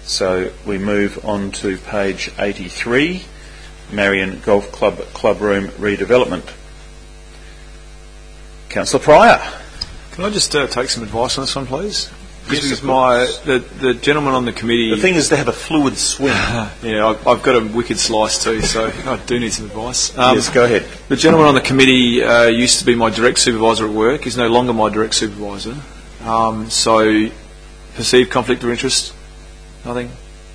So we move on to page 83, Marion Golf Club Club Room redevelopment. Councillor Pryor. Can I just take some advice on this one, please? Yes, the gentleman on the committee... The thing is to have a fluid swim. Yeah, I've got a wicked slice too, so I do need some advice. Yes, go ahead. The gentleman on the committee used to be my direct supervisor at work. He's no longer my direct supervisor. So, perceived conflict of interest? Nothing?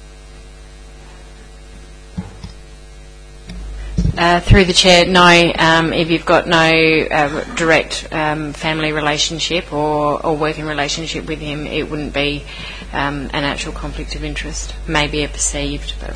Through the chair, no. If you've got no direct family relationship or working relationship with him, it wouldn't be an actual conflict of interest. Maybe a perceived, but...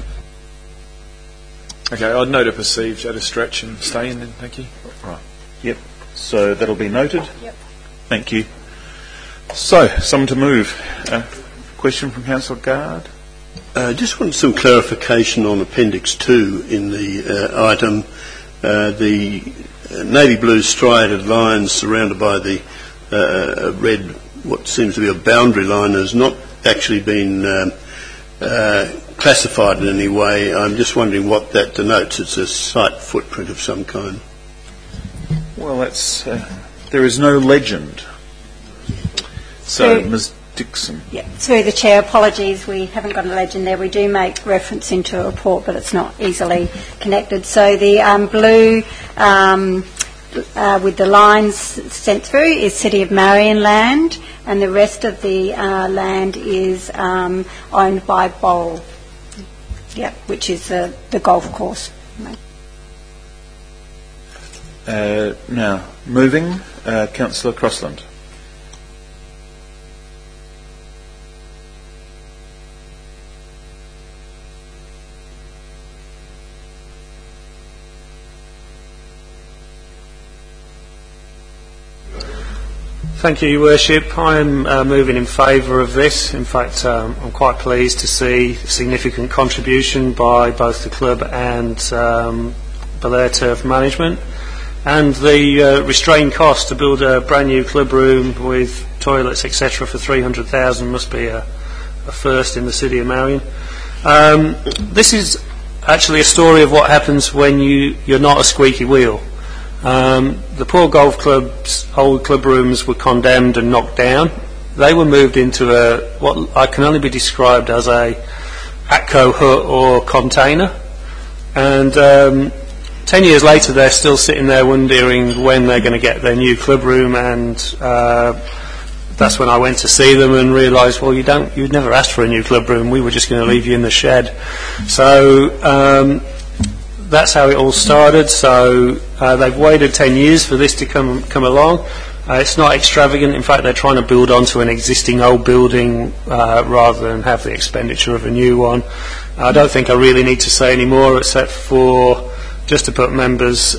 Okay, I'd note a perceived at a stretch and stay in then, thank you. Right. Yep. So that'll be noted. Yep. Thank you. So, someone to move. Question from Councillor Gard. Just want some clarification on Appendix 2 in the item. The navy blue striated lines surrounded by the red, what seems to be a boundary line, has not actually been classified in any way. I'm just wondering what that denotes. It's a site footprint of some kind. Well, that's there is no legend. So, Ms. Dixon. Yeah, through the chair, apologies, we haven't got a legend there. We do make reference into a report, but it's not easily connected. So the blue with the lines sent through is City of Marion land, and the rest of the land is owned by Boral, which is the golf course. Now, moving, Councillor Crossland. Thank you, Your Worship. I'm moving in favour of this. In fact, I'm quite pleased to see a significant contribution by both the club and Belair Turf Management. And the restrained cost to build a brand new club room with toilets, etc. for $300,000 must be a first in the City of Marion. This is actually a story of what happens when you're not a squeaky wheel. The poor golf club's old club rooms were condemned and knocked down. They were moved into what I can only be described as a ATCO hut or container. And 10 years later, they're still sitting there wondering when they're going to get their new club room. And that's when I went to see them and realised, well, you'd never asked for a new club room. We were just going to leave you in the shed. So that's how it all started. So they've waited 10 years for this to come along. It's not extravagant. In fact, they're trying to build onto an existing old building rather than have the expenditure of a new one. I don't think I really need to say any more, except for just to put members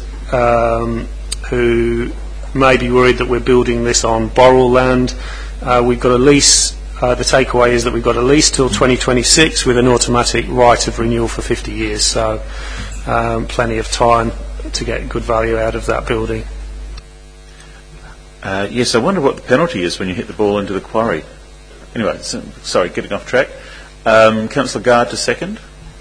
who may be worried that we're building this on Boral land. We've got a lease. The takeaway is that we've got a lease till 2026 with an automatic right of renewal for 50 years. So plenty of time to get good value out of that building. Yes, I wonder what the penalty is when you hit the ball into the quarry. Anyway, sorry, getting off track. Councillor Gard to second.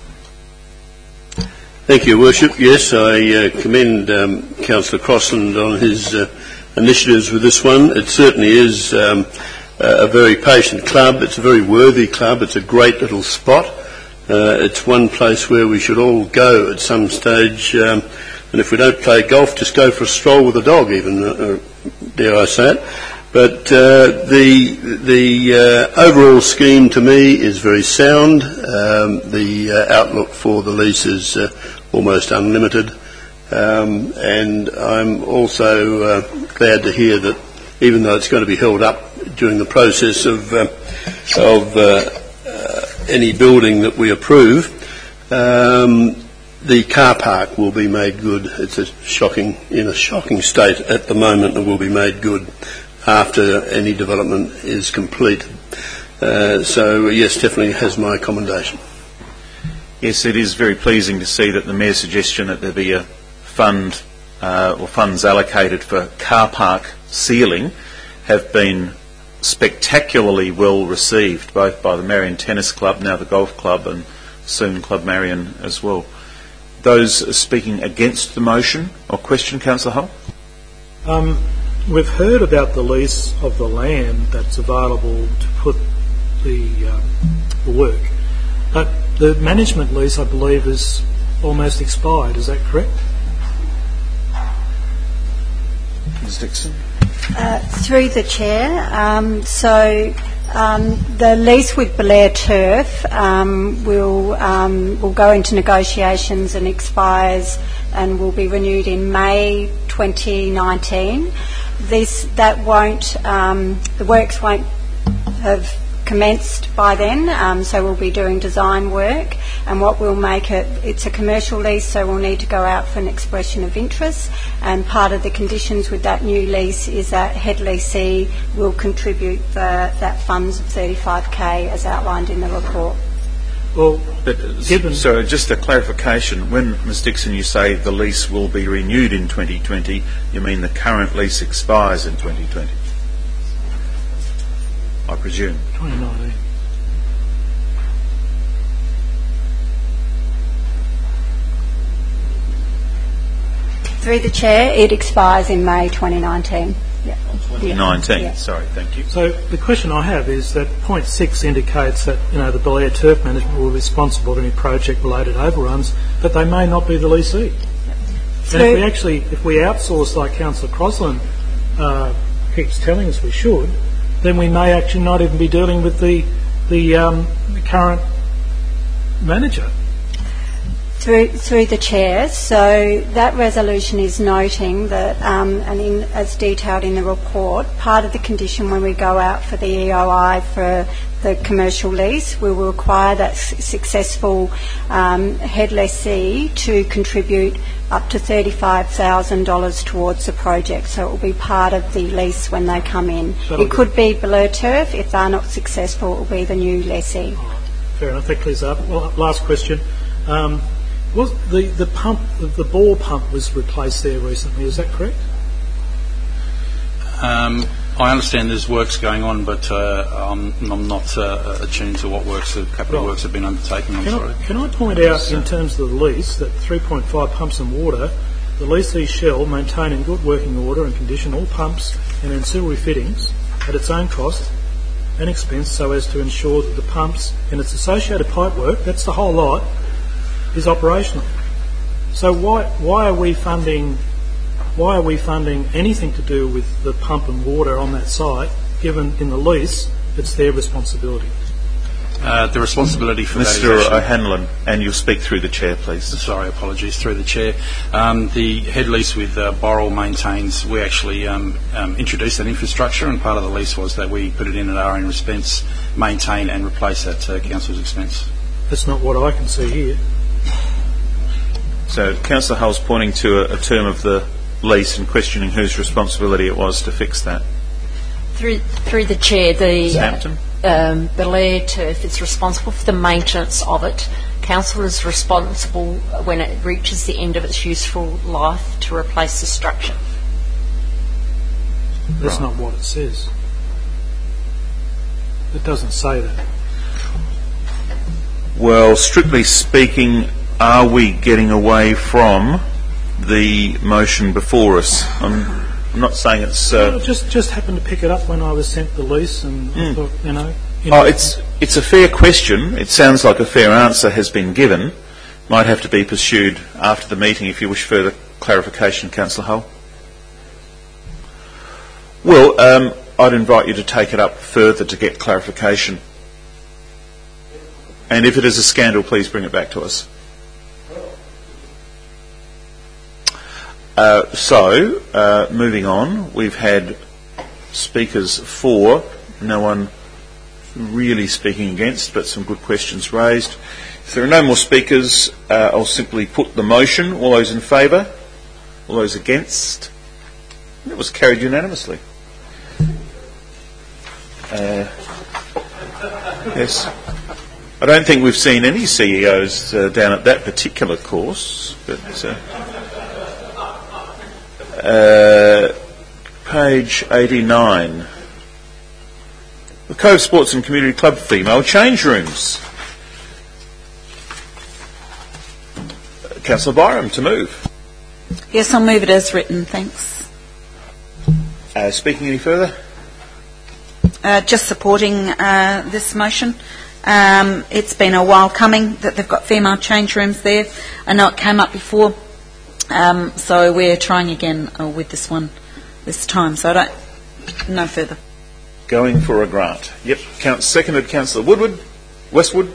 Thank you, Worship. Yes, I commend Councillor Crossland on his initiatives with this one. It certainly is a very patient club. It's a very worthy club. It's a great little spot. It's one place where we should all go at some stage. And if we don't play golf, just go for a stroll with a dog, even, dare I say it. But the overall scheme to me is very sound. The outlook for the lease is almost unlimited. And I'm also glad to hear that even though it's going to be held up during the process of any building that we approve, the car park will be made good. It's in a shocking state at the moment, and will be made good after any development is complete. So yes, definitely has my commendation. Yes, it is very pleasing to see that the Mayor's suggestion that there be a fund or funds allocated for car park ceiling have been spectacularly well received, both by the Marion Tennis Club, now the Golf Club, and soon Club Marion as well. Those speaking against the motion or question, Councillor Hull? We've heard about the lease of the land that's available to put the work, but the management lease, I believe, is almost expired. Is that correct? Ms Dixon? Through the Chair, the lease with Belair Turf will go into negotiations and expires and will be renewed in May 2019. The works won't have commenced by then, so we'll be doing design work, and what will make it's a commercial lease, so we'll need to go out for an expression of interest, and part of the conditions with that new lease is that head leasee will contribute that funds of $35,000 as outlined in the report. Well, so just a clarification, when, Ms Dixon, you say the lease will be renewed in 2020, you mean the current lease expires in 2020? I presume. 2019. Through the Chair, it expires in May 2019. Yeah. 2019, Yeah. sorry, thank you. So the question I have is that point 6 indicates that the Belair Turf Management will be responsible for any project-related overruns, but they may not be the leasee. And if we outsource, like Councillor Crosland keeps telling us we should, then we may actually not even be dealing with the current manager. Through the Chair, so that resolution is noting that, as detailed in the report, part of the condition when we go out for the EOI for the commercial lease, we will require that successful head lessee to contribute up to $35,000 towards the project. So it will be part of the lease when they come in. It could be Belair Turf. If they're not successful, it will be the new lessee. Fair enough. That clears up. Well, last question. Was the pump, the bore pump was replaced there recently, is that correct? I understand there's works going on, but I'm not attuned to what capital works have been undertaken. Can I point out, in terms of the lease, that 3.5 pumps and water, the leasee shall maintain in good working order and condition all pumps and ancillary fittings at its own cost and expense, so as to ensure that the pumps and its associated pipe work, that's the whole lot, is operational. So why are we funding anything to do with the pump and water on that site, given in the lease it's their responsibility? The responsibility for Mr. that is O'Hanlon, and you'll speak through the Chair, please. Sorry, apologies, through the Chair. The head lease with Boral maintains, we actually introduced that infrastructure, and part of the lease was that we put it in at our own expense, maintain and replace at Council's expense. That's not what I can see here. So Councillor Hull's pointing to a term of the lease and questioning whose responsibility it was to fix that. Through the Chair, Hampton? Belair Turf is responsible for the maintenance of it. Council is responsible when it reaches the end of its useful life to replace the structure. That's not what it says. It doesn't say that. Well, strictly speaking, are we getting away from the motion before us? I'm not saying it's... I just happened to pick it up when I was sent the lease, and I thought, it's a fair question. It sounds like a fair answer has been given. Might have to be pursued after the meeting if you wish further clarification, Councillor Hull. Well, I'd invite you to take it up further to get clarification. And if it is a scandal, please bring it back to us. Moving on, we've had speakers for, no one really speaking against, but some good questions raised. If there are no more speakers, I'll simply put the motion. All those in favour? All those against? It was carried unanimously. Yes. I don't think we've seen any CEOs down at that particular course, but... page 89. The Cove Sports and Community Club female change rooms. Councillor Byram to move. Yes, I'll move it as written, thanks. Speaking any further? Just supporting this motion. It's been a while coming that they've got female change rooms there. I know it came up before, so we're trying again with this one this time. So no further. Going for a grant. Yep. Seconded Councillor Westwood.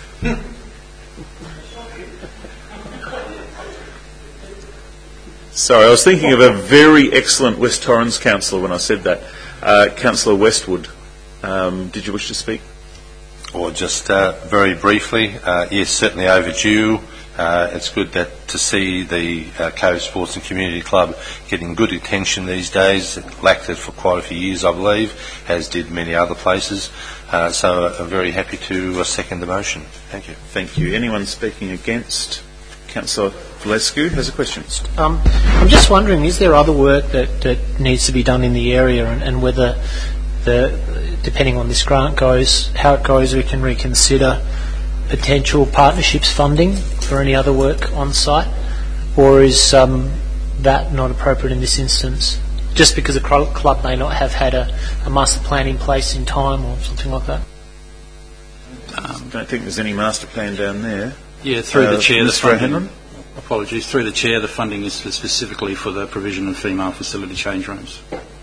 Sorry, I was thinking of a very excellent West Torrens councillor when I said that. Councillor Westwood, did you wish to speak? Or just very briefly, yes, certainly overdue. It's good to see the Cove Sports and Community Club getting good attention these days. It lacked it for quite a few years, I believe, as did many other places. So I'm very happy to second the motion. Thank you. Thank you. Anyone speaking against? Councillor Valescu has a question. I'm just wondering, is there other work that needs to be done in the area, and whether, depending on this grant goes, how it goes, we can reconsider potential partnerships funding for any other work on site, or is that not appropriate in this instance? Just because a club may not have had a master plan in place in time or something like that? I don't think there's any master plan down there. Yeah, through the chair, the funding. Hanlon? Apologies. Through the chair, the funding is specifically for the provision of female facility change rooms.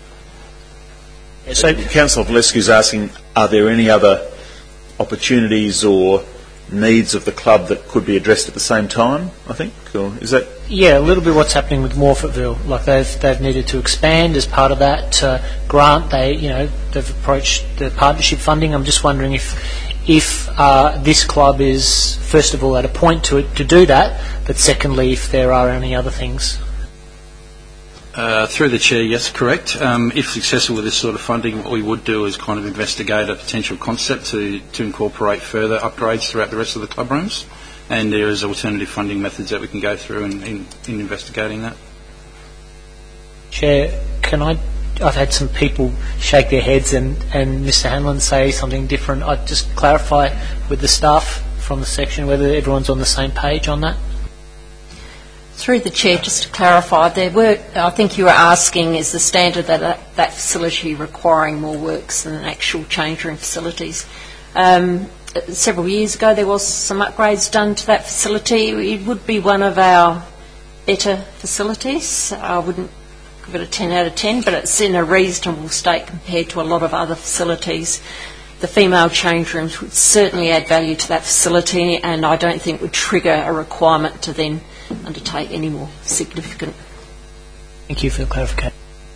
So, Councillor Valescu is asking, are there any other opportunities or needs of the club that could be addressed at the same time, I think? Or is that... Yeah, a little bit what's happening with Morfettville. Like they've needed to expand as part of that grant. They've approached the partnership funding. I'm just wondering if this club is, first of all, at a point to do that, but secondly, if there are any other things. Through the chair, yes, correct. If successful with this sort of funding, what we would do is kind of investigate a potential concept to incorporate further upgrades throughout the rest of the club rooms, and there is alternative funding methods that we can go through in investigating that. Chair, I've had some people shake their heads and Mr. Hanlon say something different. I'd just clarify with the staff from the section whether everyone's on the same page on that. Through the chair, just to clarify, I think you were asking, is the standard that facility requiring more works than actual change room facilities? Several years ago there was some upgrades done to that facility. It would be one of our better facilities. I wouldn't give it a 10 out of 10, but it's in a reasonable state compared to a lot of other facilities. The female change rooms would certainly add value to that facility, and I don't think would trigger a requirement to then undertake any more significant. Thank you for the clarification.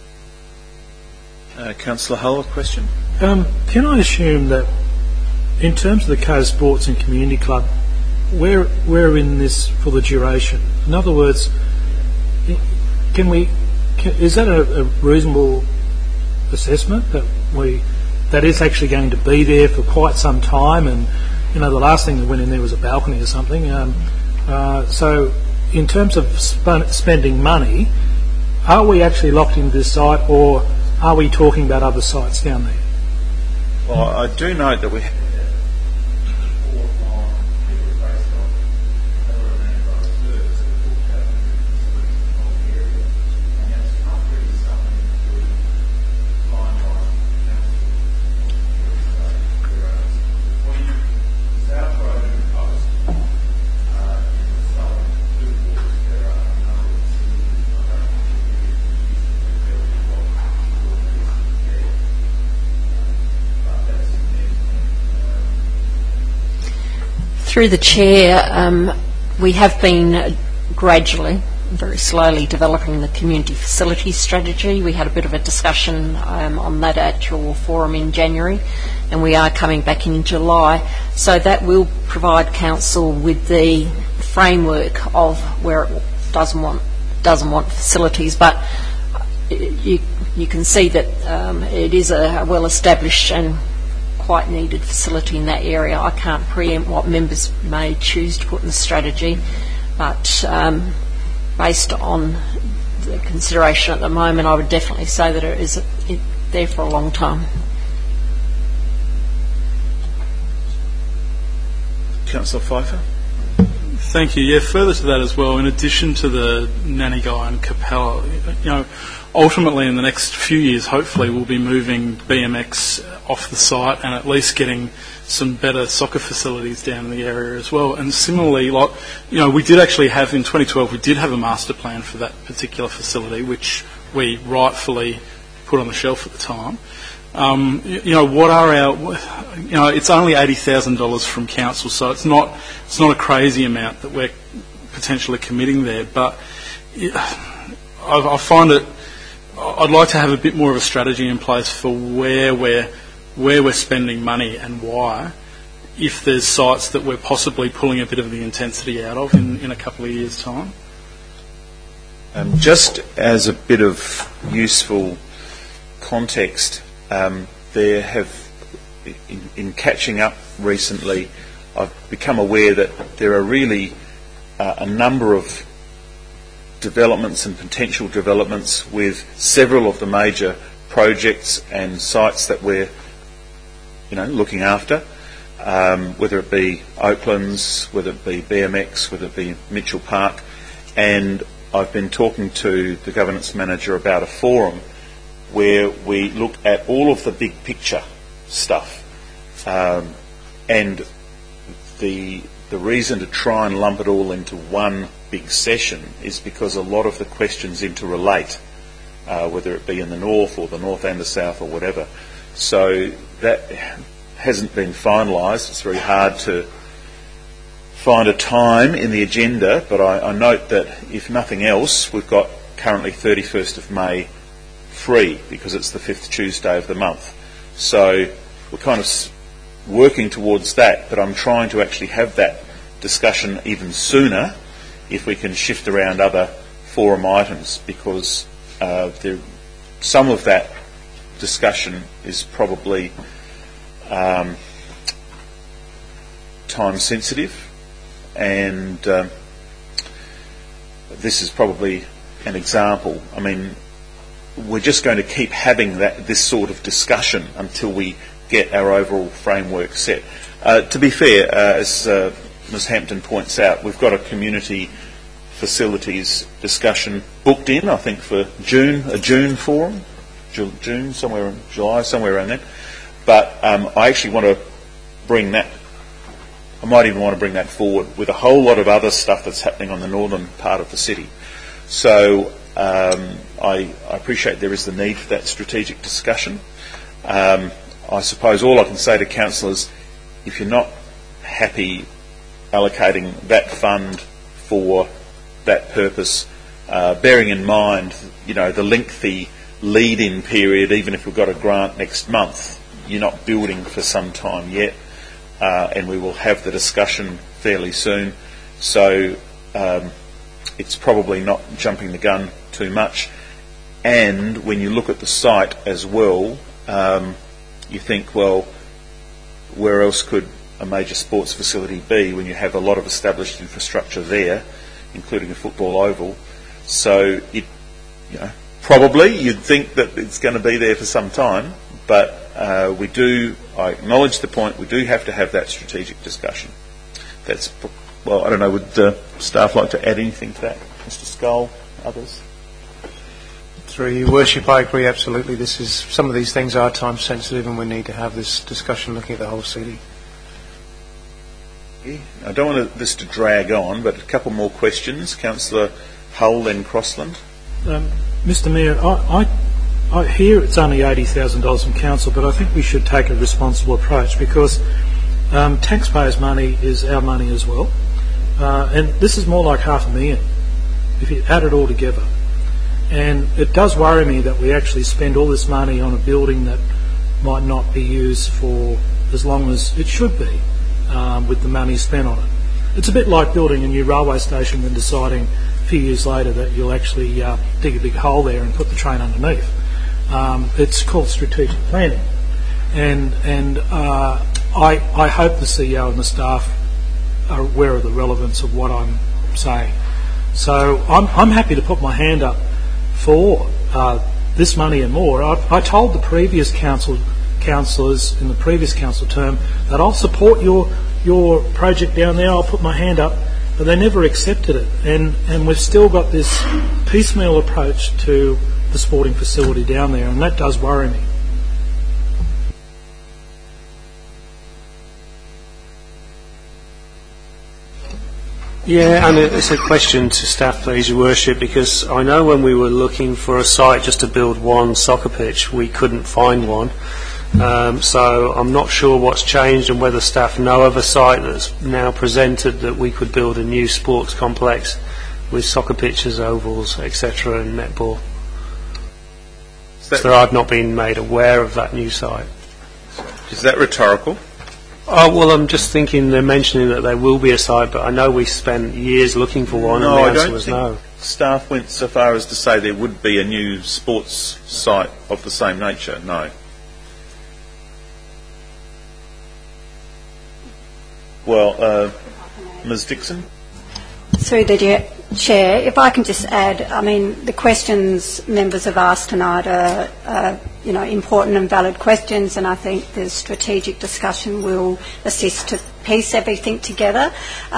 Councillor Hull, a question? Can I assume that in terms of the Cove Sports and Community Club, we're in this for the duration? In other words, is that a reasonable assessment that is actually going to be there for quite some time? And the last thing that went in there was a balcony or something. So in terms of spending money, are we actually locked into this site, or are we talking about other sites down there? Well, I do note that we have Through the chair, we have been gradually, very slowly developing the community facility strategy. We had a bit of a discussion on that at your forum in January, and we are coming back in July. So that will provide council with the framework of where it doesn't want facilities, but you can see that it is a well-established and quite needed facility in that area. I can't preempt what members may choose to put in the strategy, but based on the consideration at the moment, I would definitely say that it is there for a long time. Councillor Pfeiffer? Thank you. Yeah, further to that as well, in addition to the Nannyguy and Capella, ultimately in the next few years, hopefully we'll be moving BMX off the site and at least getting some better soccer facilities down in the area as well. And similarly, we did actually have, in 2012, we did have a master plan for that particular facility, which we rightfully put on the shelf at the time. What are our? It's only $80,000 from council, so it's not a crazy amount that we're potentially committing there. But I find it. I'd like to have a bit more of a strategy in place for where we're spending money and why, if there's sites that we're possibly pulling a bit of the intensity out of in a couple of years' time. Just as a bit of useful context, there have, in catching up recently, I've become aware that there are really a number of developments and potential developments with several of the major projects and sites that we're looking after, whether it be Oaklands, whether it be BMX, whether it be Mitchell Park. And I've been talking to the governance manager about a forum where we look at all of the big picture stuff. And the reason to try and lump it all into one big session is because a lot of the questions interrelate, whether it be in the north or the north and the south or whatever. So that hasn't been finalised. It's very hard to find a time in the agenda, but I note that if nothing else, we've got currently 31st of May free because it's the 5th Tuesday of the month. So we're kind of working towards that, but I'm trying to actually have that discussion even sooner if we can shift around other forum items, because some of that discussion is probably time sensitive, and this is probably an example. I mean, we're just going to keep having this sort of discussion until we get our overall framework set. To be fair, as Ms Hampton points out, we've got a community facilities discussion booked in, I think, for a June forum, June, somewhere in July, somewhere around then. But I actually want to bring that, I might even want to bring that forward with a whole lot of other stuff that's happening on the northern part of the city. So I appreciate there is the need for that strategic discussion. I suppose all I can say to councillors, if you're not happy allocating that fund for that purpose, bearing in mind, the lengthy lead-in period, even if we've got a grant next month, you're not building for some time yet, and we will have the discussion fairly soon. So it's probably not jumping the gun too much. And when you look at the site as well, you think, well, where else could a major sports facility be when you have a lot of established infrastructure there, including a football oval? So probably you'd think that it's going to be there for some time, but I acknowledge the point, we do have to have that strategic discussion. I don't know, would the staff like to add anything to that? Mr Scull, others? Through Your Worship, I agree absolutely. Some of these things are time sensitive, and we need to have this discussion looking at the whole city. Yeah. I don't want this to drag on, but a couple more questions. Councillor Hull, then Crossland. Mr Mayor, I hear it's only $80,000 from council, but I think we should take a responsible approach, because taxpayers' money is our money as well, and this is more like $500,000 if you add it all together. And it does worry me that we actually spend all this money on a building that might not be used for as long as it should be, with the money spent on it. It's a bit like building a new railway station and deciding a few years later that you'll actually dig a big hole there and put the train underneath. It's called strategic planning. And I hope the CEO and the staff are aware of the relevance of what I'm saying. So I'm happy to put my hand up for this money and more. I told the previous councillors in the previous council term that I'll support your your project down there, I'll put my hand up. But they never accepted it. And we've still got this piecemeal approach to the sporting facility down there, and that does worry me. Yeah, and it's a question to staff, please, Your Worship, because I know when we were looking for a site just to build one soccer pitch, we couldn't find one. So I'm not sure what's changed and whether staff know of a site that's now presented that we could build a new sports complex with soccer pitches, ovals, etc. and netball. So I've not been made aware of that new site. Is that rhetorical? Oh, well, I'm just thinking they're mentioning that there will be a site, but I know we spent years looking for one, and the answer was no. Staff went so far as to say there would be a new sports site of the same nature. No. Well, Ms. Dixon? Through the Chair, if I can just add, I mean, the questions members have asked tonight are important and valid questions, and I think the strategic discussion will assist to piece everything together.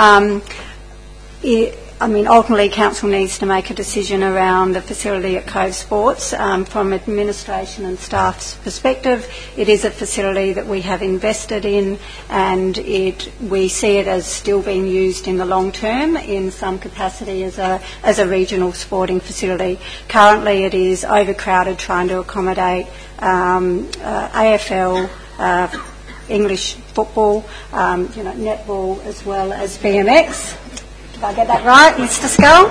Ultimately, Council needs to make a decision around the facility at Cove Sports. From administration and staff's perspective, it is a facility that we have invested in, and we see it as still being used in the long term in some capacity as a regional sporting facility. Currently, it is overcrowded, trying to accommodate AFL, English football, netball, as well as BMX. Did I get that right, Mr. Scull?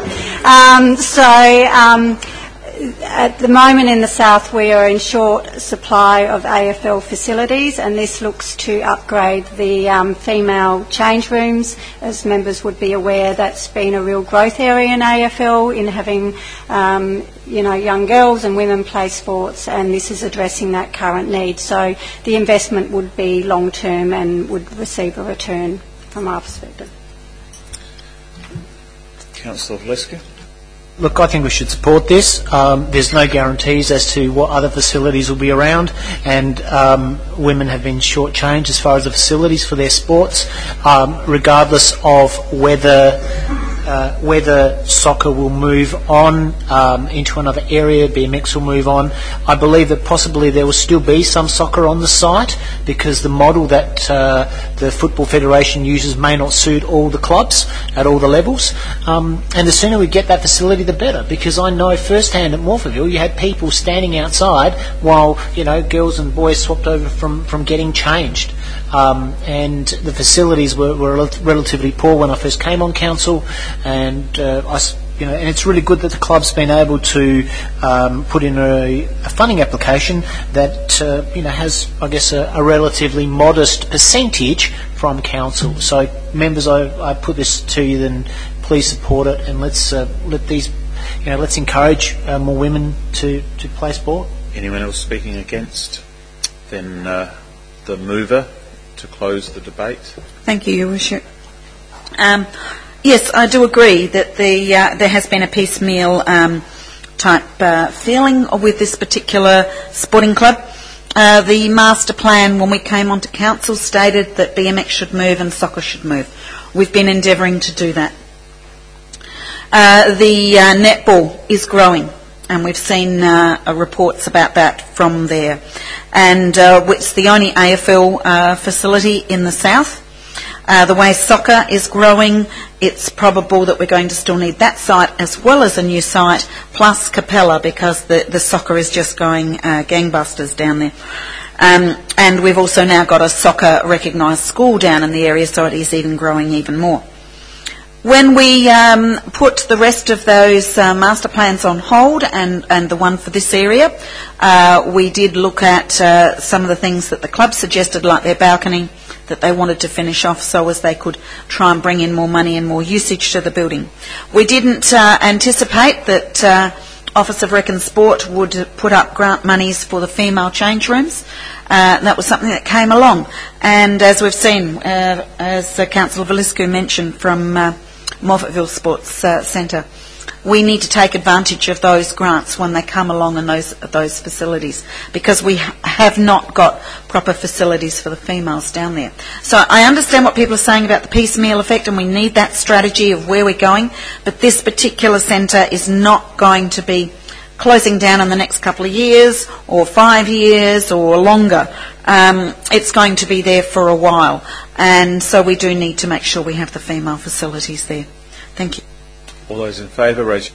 At the moment in the south we are in short supply of AFL facilities, and this looks to upgrade the female change rooms. As members would be aware, that's been a real growth area in AFL in having young girls and women play sports, and this is addressing that current need. So the investment would be long term and would receive a return from our perspective. Councillor Valeska. Look, I think we should support this. There's no guarantees as to what other facilities will be around, and women have been shortchanged as far as the facilities for their sports, regardless of whether soccer will move on into another area, BMX will move on. I believe that possibly there will still be some soccer on the site because the model that the Football Federation uses may not suit all the clubs at all the levels. And the sooner we get that facility, the better, because I know firsthand at Morphettville you had people standing outside while girls and boys swapped over from getting changed. And the facilities were relatively poor when I first came on council, and and it's really good that the club's been able to put in a funding application that has, I guess, a relatively modest percentage from council. So, members, I put this to you. Then please support it, and let's encourage more women to play sport. Anyone else speaking against? Then the mover to close the debate. Thank you, Your Worship. Yes, I do agree that there has been a piecemeal type feeling with this particular sporting club. The master plan, when we came onto council, stated that BMX should move and soccer should move. We've been endeavouring to do that. The netball is growing, and we've seen reports about that from there. And it's the only AFL facility in the south. The way soccer is growing, it's probable that we're going to still need that site as well as a new site, plus Capella, because the soccer is just going gangbusters down there. And we've also now got a soccer recognised school down in the area, so it is even growing even more. When we put the rest of those master plans on hold and the one for this area, we did look at some of the things that the club suggested, like their balcony, that they wanted to finish off so as they could try and bring in more money and more usage to the building. We didn't anticipate that Office of Rec and Sport would put up grant monies for the female change rooms. That was something that came along. And as we've seen, as Councillor Veliscu mentioned from Morphettville Sports Centre, we need to take advantage of those grants when they come along in those facilities, because we have not got proper facilities for the females down there. So I understand what people are saying about the piecemeal effect, and we need that strategy of where we're going, but this particular centre is not going to be closing down in the next couple of years or 5 years or longer. It's going to be there for a while, and so we do need to make sure we have the female facilities there. Thank you. All those in favour, raise.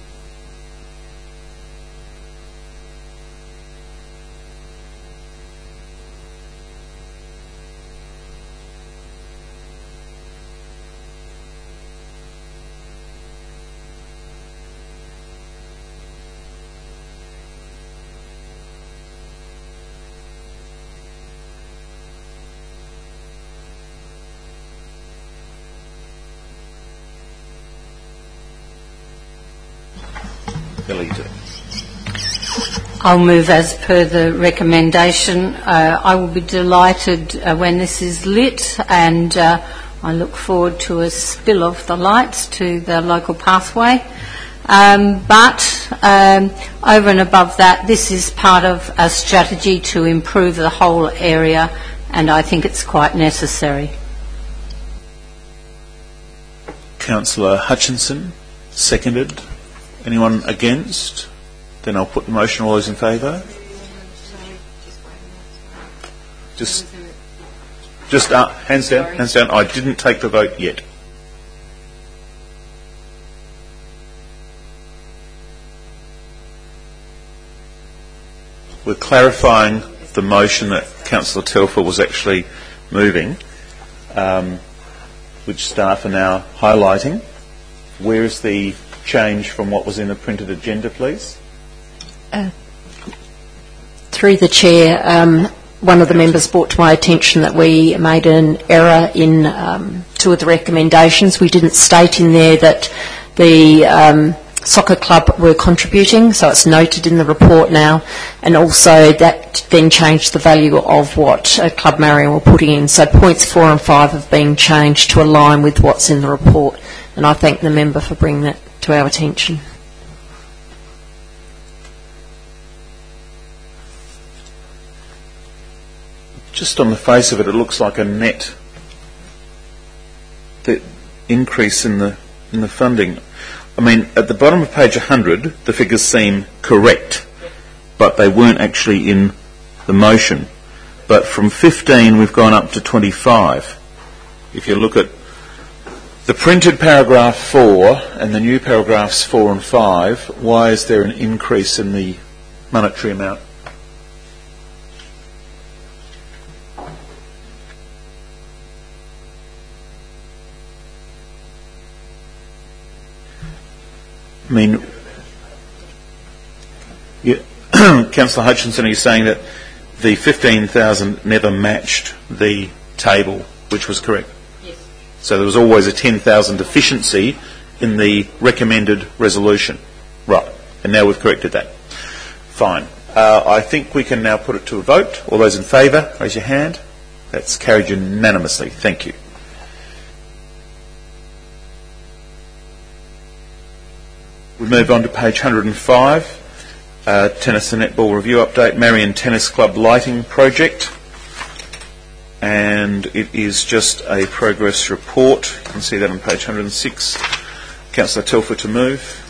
I'll move as per the recommendation. I will be delighted when this is lit, and I look forward to a spill of the lights to the local pathway. But over and above that, this is part of a strategy to improve the whole area, and I think it's quite necessary. Councillor Hutchinson, seconded. Anyone against? Then I'll put the motion. All those in favour? Just hands down, hands down. I didn't take the vote yet. We're clarifying the motion that Councillor Telfer was actually moving, which staff are now highlighting. Where is the change from what was in the printed agenda, please? Through the Chair, one of the members brought to my attention that we made an error in two of the recommendations. We didn't state in there that the soccer club were contributing, so it's noted in the report now, and also that then changed the value of what Club Marion were putting in. So points 4 and 5 have been changed to align with what's in the report, and I thank the member for bringing that to our attention. Just on the face of it, it looks like a net increase in the funding. I mean, at the bottom of page 100, the figures seem correct, but they weren't actually in the motion. But from 15, we've gone up to 25. If you look at the printed paragraph 4 and the new paragraphs 4 and 5, why is there an increase in the monetary amount? I mean, Councillor Hutchinson, are you saying that the 15,000 never matched the table, which was correct? Yes. So there was always a 10,000 deficiency in the recommended resolution. Right. And now we've corrected that. Fine. I think we can now put it to a vote. All those in favour, raise your hand. That's carried unanimously. Thank you. We move on to page 105, Tennis and Netball Review Update, Marion Tennis Club Lighting Project. And it is just a progress report. You can see that on page 106. Councillor Telfer to move.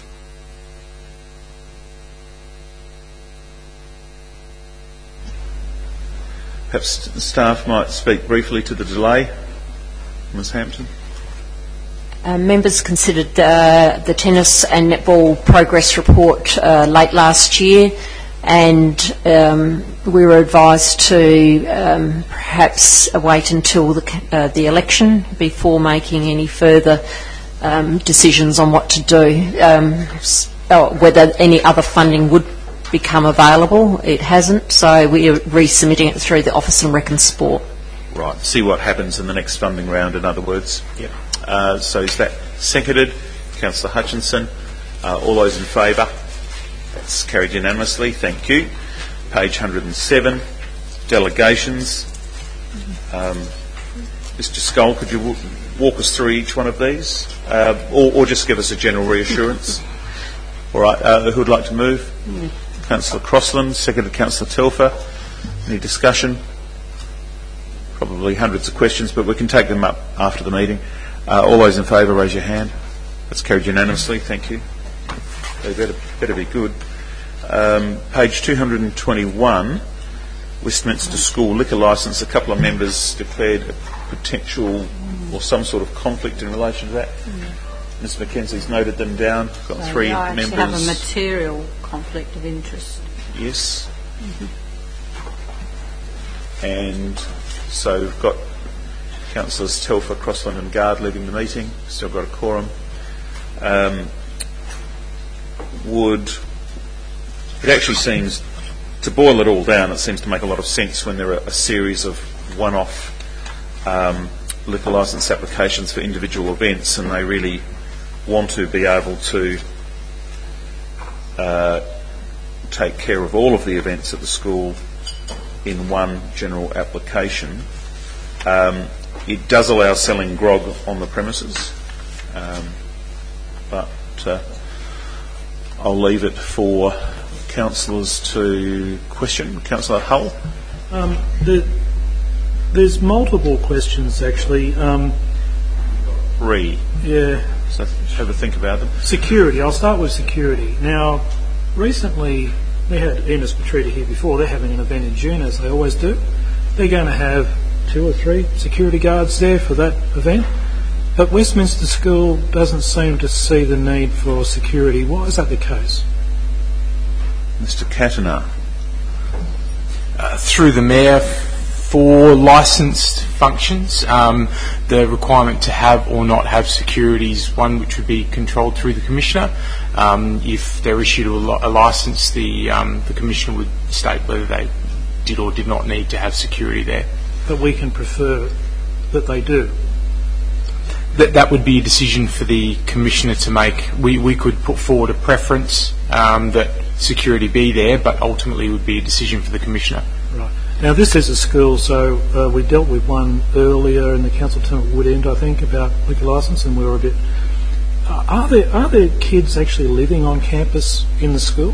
Perhaps staff might speak briefly to the delay. Ms Hampton. Members considered the tennis and netball progress report late last year, and we were advised to perhaps wait until the election before making any further decisions on what to do, whether any other funding would become available. It hasn't, so we are resubmitting it through the Office and Rec and Sport. Right, see what happens in the next funding round, in other words. Yep. So is that seconded? Councillor Hutchinson. All those in favour? That's carried unanimously. Thank you. Page 107, delegations. Mr Scull, could you walk us through each one of these? Or just give us a general reassurance? All right, who would like to move? Councillor Crossland, seconded Councillor Telfer. Any discussion? Probably hundreds of questions, but we can take them up after the meeting. All those in favour, raise your hand. That's carried unanimously. Thank you. They better be good. Page 221, Westminster School liquor licence. A couple of members declared a potential or some sort of conflict in relation to that. Ms Mackenzie's noted them down. Got three members. I have a material conflict of interest. Yes. And so we've got Councillors Telfer, Crossland and Guard leaving the meeting. Still got a quorum. It actually seems, to boil it all down, it seems to make a lot of sense when there are a series of one-off liquor licence applications for individual events, and they really want to be able to take care of all of the events at the school in one general application. It does allow selling grog on the premises, but I'll leave it for councillors to question. Councillor Hull? There's multiple questions, actually. Yeah. So have a think about them. Security. I'll start with security. Now, recently, we had Enos Petrita here before. They're having an event in June, as they always do. They're going to have 2 or 3 security guards there for that event. But Westminster School doesn't seem to see the need for security. Why is that the case? Mr. Katanar. Through the Mayor, for licensed functions, the requirement to have or not have security is one which would be controlled through the Commissioner. If they're issued a licence, the Commissioner would state whether they did or did not need to have security there. But we can prefer that they do. That would be a decision for the Commissioner to make. We could put forward a preference that security be there, but ultimately it would be a decision for the Commissioner. Right. Now this is a school, so we dealt with one earlier in the council term at Woodend, I think, about liquor licence, and we were a bit... Are there kids actually living on campus in the school?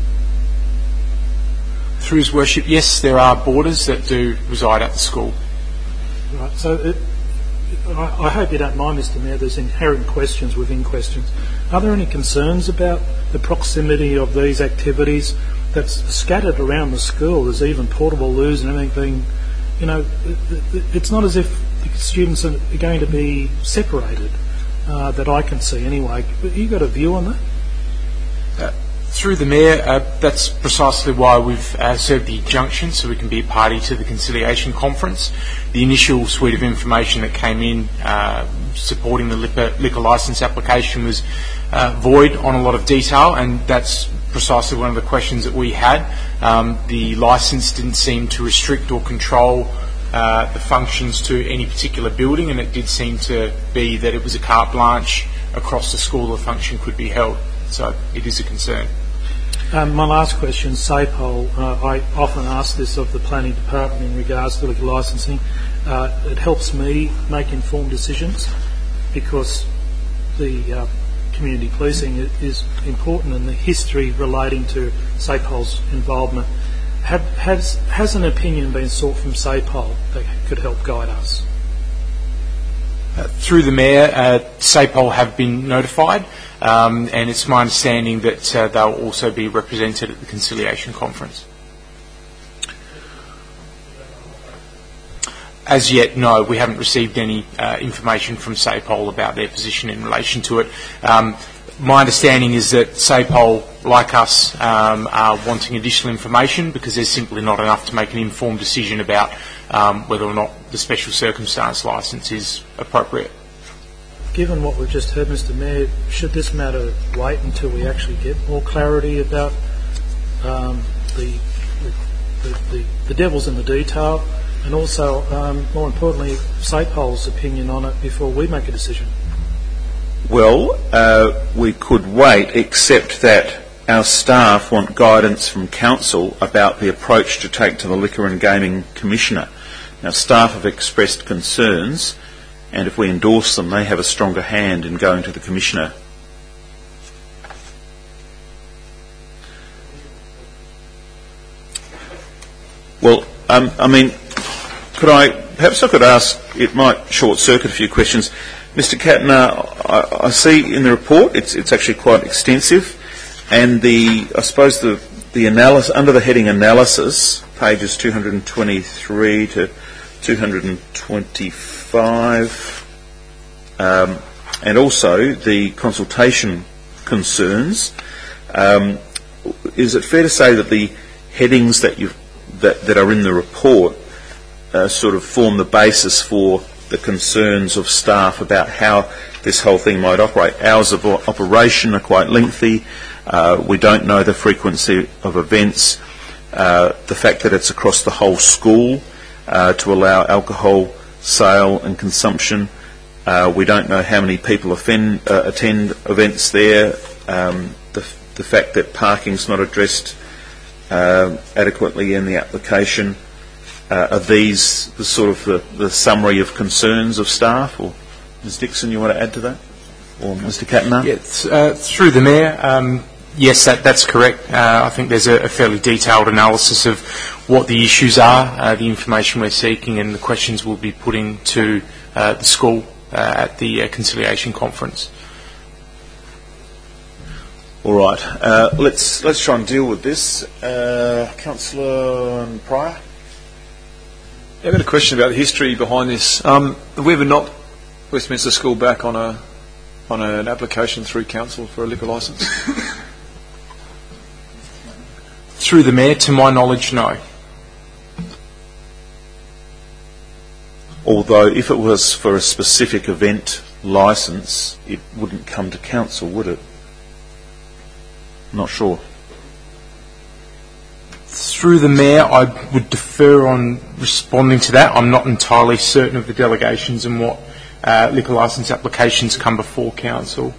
Through His Worship, yes, there are boarders that do reside at the school. Right, so I hope you don't mind, Mr Mayor, there's inherent questions within questions. Are there any concerns about the proximity of these activities that's scattered around the school? There's even portable loos and everything being, it's not as if the students are going to be separated, that I can see anyway. Have you got a view on that? Through the Mayor, that's precisely why we've served the injunction, so we can be a party to the conciliation conference. The initial suite of information that came in supporting the liquor licence application was void on a lot of detail, and that's precisely one of the questions that we had. The licence didn't seem to restrict or control the functions to any particular building, and it did seem to be that it was a carte blanche across the school the function could be held. So it is a concern. My last question, SAPOL. I often ask this of the Planning Department in regards to liquor licensing. It helps me make informed decisions because the community policing is important, and the history relating to SAPOL's involvement. Has an opinion been sought from SAPOL that could help guide us? Through the Mayor, SAPOL have been notified, and it's my understanding that they'll also be represented at the conciliation conference. As yet, no, we haven't received any information from SAPOL about their position in relation to it. My understanding is that SAPOL, like us, are wanting additional information because there's simply not enough to make an informed decision about whether or not the special circumstance licence is appropriate. Given what we've just heard, Mr Mayor, should this matter wait until we actually get more clarity about the devil's in the detail, and also, more importantly, SAPOL's opinion on it before we make a decision? Well, we could wait, except that our staff want guidance from Council about the approach to take to the Liquor and Gaming Commissioner. Now, staff have expressed concerns, and if we endorse them, they have a stronger hand in going to the Commissioner. Well, perhaps I could ask, it might short-circuit a few questions. Mr. Kattner, I see in the report, it's actually quite extensive, and I suppose the analysis, under the heading analysis, pages 223 to 225, and also the consultation concerns, is it fair to say that the headings that are in the report sort of form the basis for the concerns of staff about how this whole thing might operate? Hours of operation are quite lengthy. We don't know the frequency of events. The fact that it's across the whole school to allow alcohol sale and consumption. We don't know how many people attend events there. The fact that parking's not addressed adequately in the application. Are these the sort of the summary of concerns of staff? Or Ms Dixon, you want to add to that? Or Mr Kattner? Yes, through the Mayor, yes, that's correct. I think there's a fairly detailed analysis of what the issues are, the information we're seeking, and the questions we'll be putting to the school at the conciliation conference. All right. Let's try and deal with this. Councillor Pryor? I've got a question about the history behind this. Have we ever knocked Westminster School back on an application through council for a liquor licence? Through the Mayor, to my knowledge, no. Although if it was for a specific event licence, it wouldn't come to council, would it? Not sure. Through the Mayor, I would defer on responding to that. I'm not entirely certain of the delegations and what liquor licence applications come before council.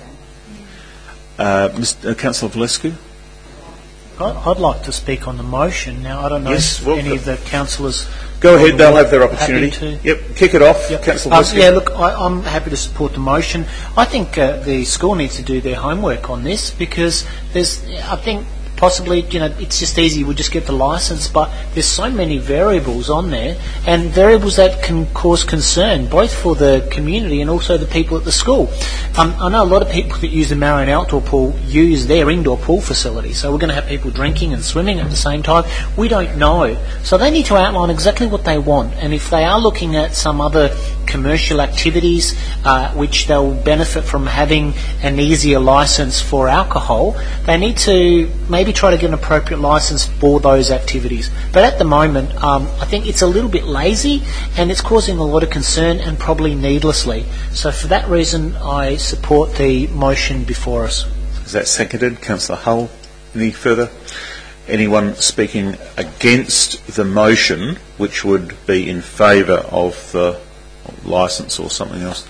Councillor Valescu? I'd like to speak on the motion. Now, I don't know if any of the councillors... Go ahead, they'll have their opportunity. Yep, kick it off, yep. Councillor Valescu. Yeah, look, I'm happy to support the motion. I think the school needs to do their homework on this, because I think possibly, it's just easy, we'll just get the licence, but there's so many variables on there, and variables that can cause concern, both for the community and also the people at the school. I know a lot of people that use the Marion Outdoor Pool use their indoor pool facility, so we're going to have people drinking and swimming at the same time. We don't know. So they need to outline exactly what they want, and if they are looking at some other commercial activities which they'll benefit from having an easier licence for alcohol, they need to maybe try to get an appropriate licence for those activities. But at the moment, I think it's a little bit lazy, and it's causing a lot of concern, and probably needlessly. So for that reason, I support the motion before us. Is that seconded? Councillor Hull, any further? Anyone speaking against the motion, which would be in favour of the licence or something else?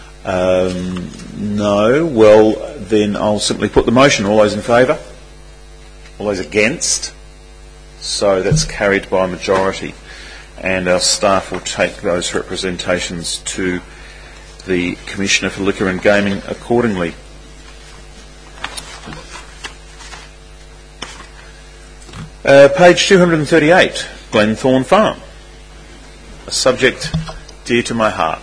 No. Well, then I'll simply put the motion. All those in favour? All those against? So that's carried by majority. And our staff will take those representations to the Commissioner for Liquor and Gaming accordingly. Page 238, Glenthorne Farm. A subject dear to my heart.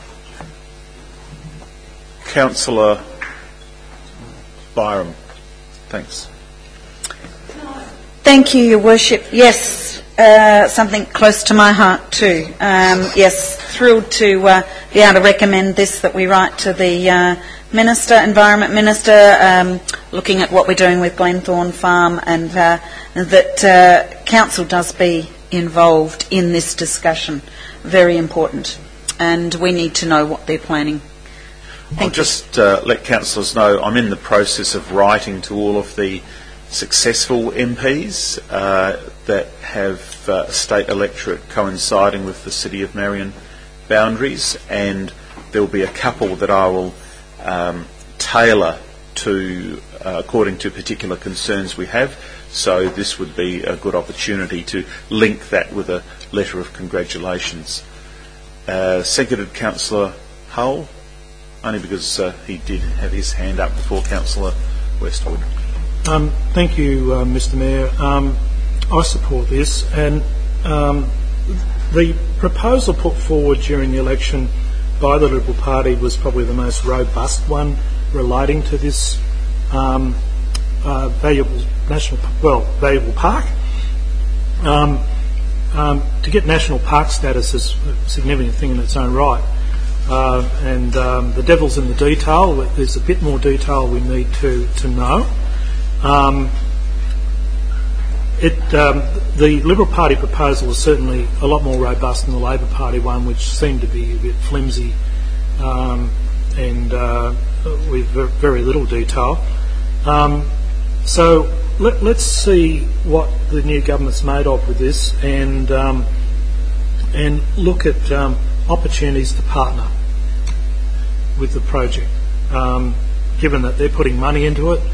Councillor Byram. Thanks. Thank you, Your Worship. Yes, something close to my heart too. Yes, thrilled to be able to recommend this, that we write to the Environment Minister, looking at what we're doing with Glenthorne Farm, and that Council does be involved in this discussion. Very important. And we need to know what they're planning. I'll just let councillors know I'm in the process of writing to all of the successful MPs that have state electorate coinciding with the City of Marion boundaries, and there will be a couple that I will tailor to according to particular concerns we have. So this would be a good opportunity to link that with a letter of congratulations. Seconded Councillor Hull, only because he did have his hand up before Councillor Westwood. Thank you, Mr Mayor. I support this, and the proposal put forward during the election by the Liberal Party was probably the most robust one relating to this valuable park. To get national park status is a significant thing in its own right. And the devil's in the detail. There's a bit more detail we need to know. The Liberal Party proposal is certainly a lot more robust than the Labor Party one, which seemed to be a bit flimsy and with very little detail. So let's see what the new government's made of with this, and look at opportunities to partner with the project. Given that they're putting money into it,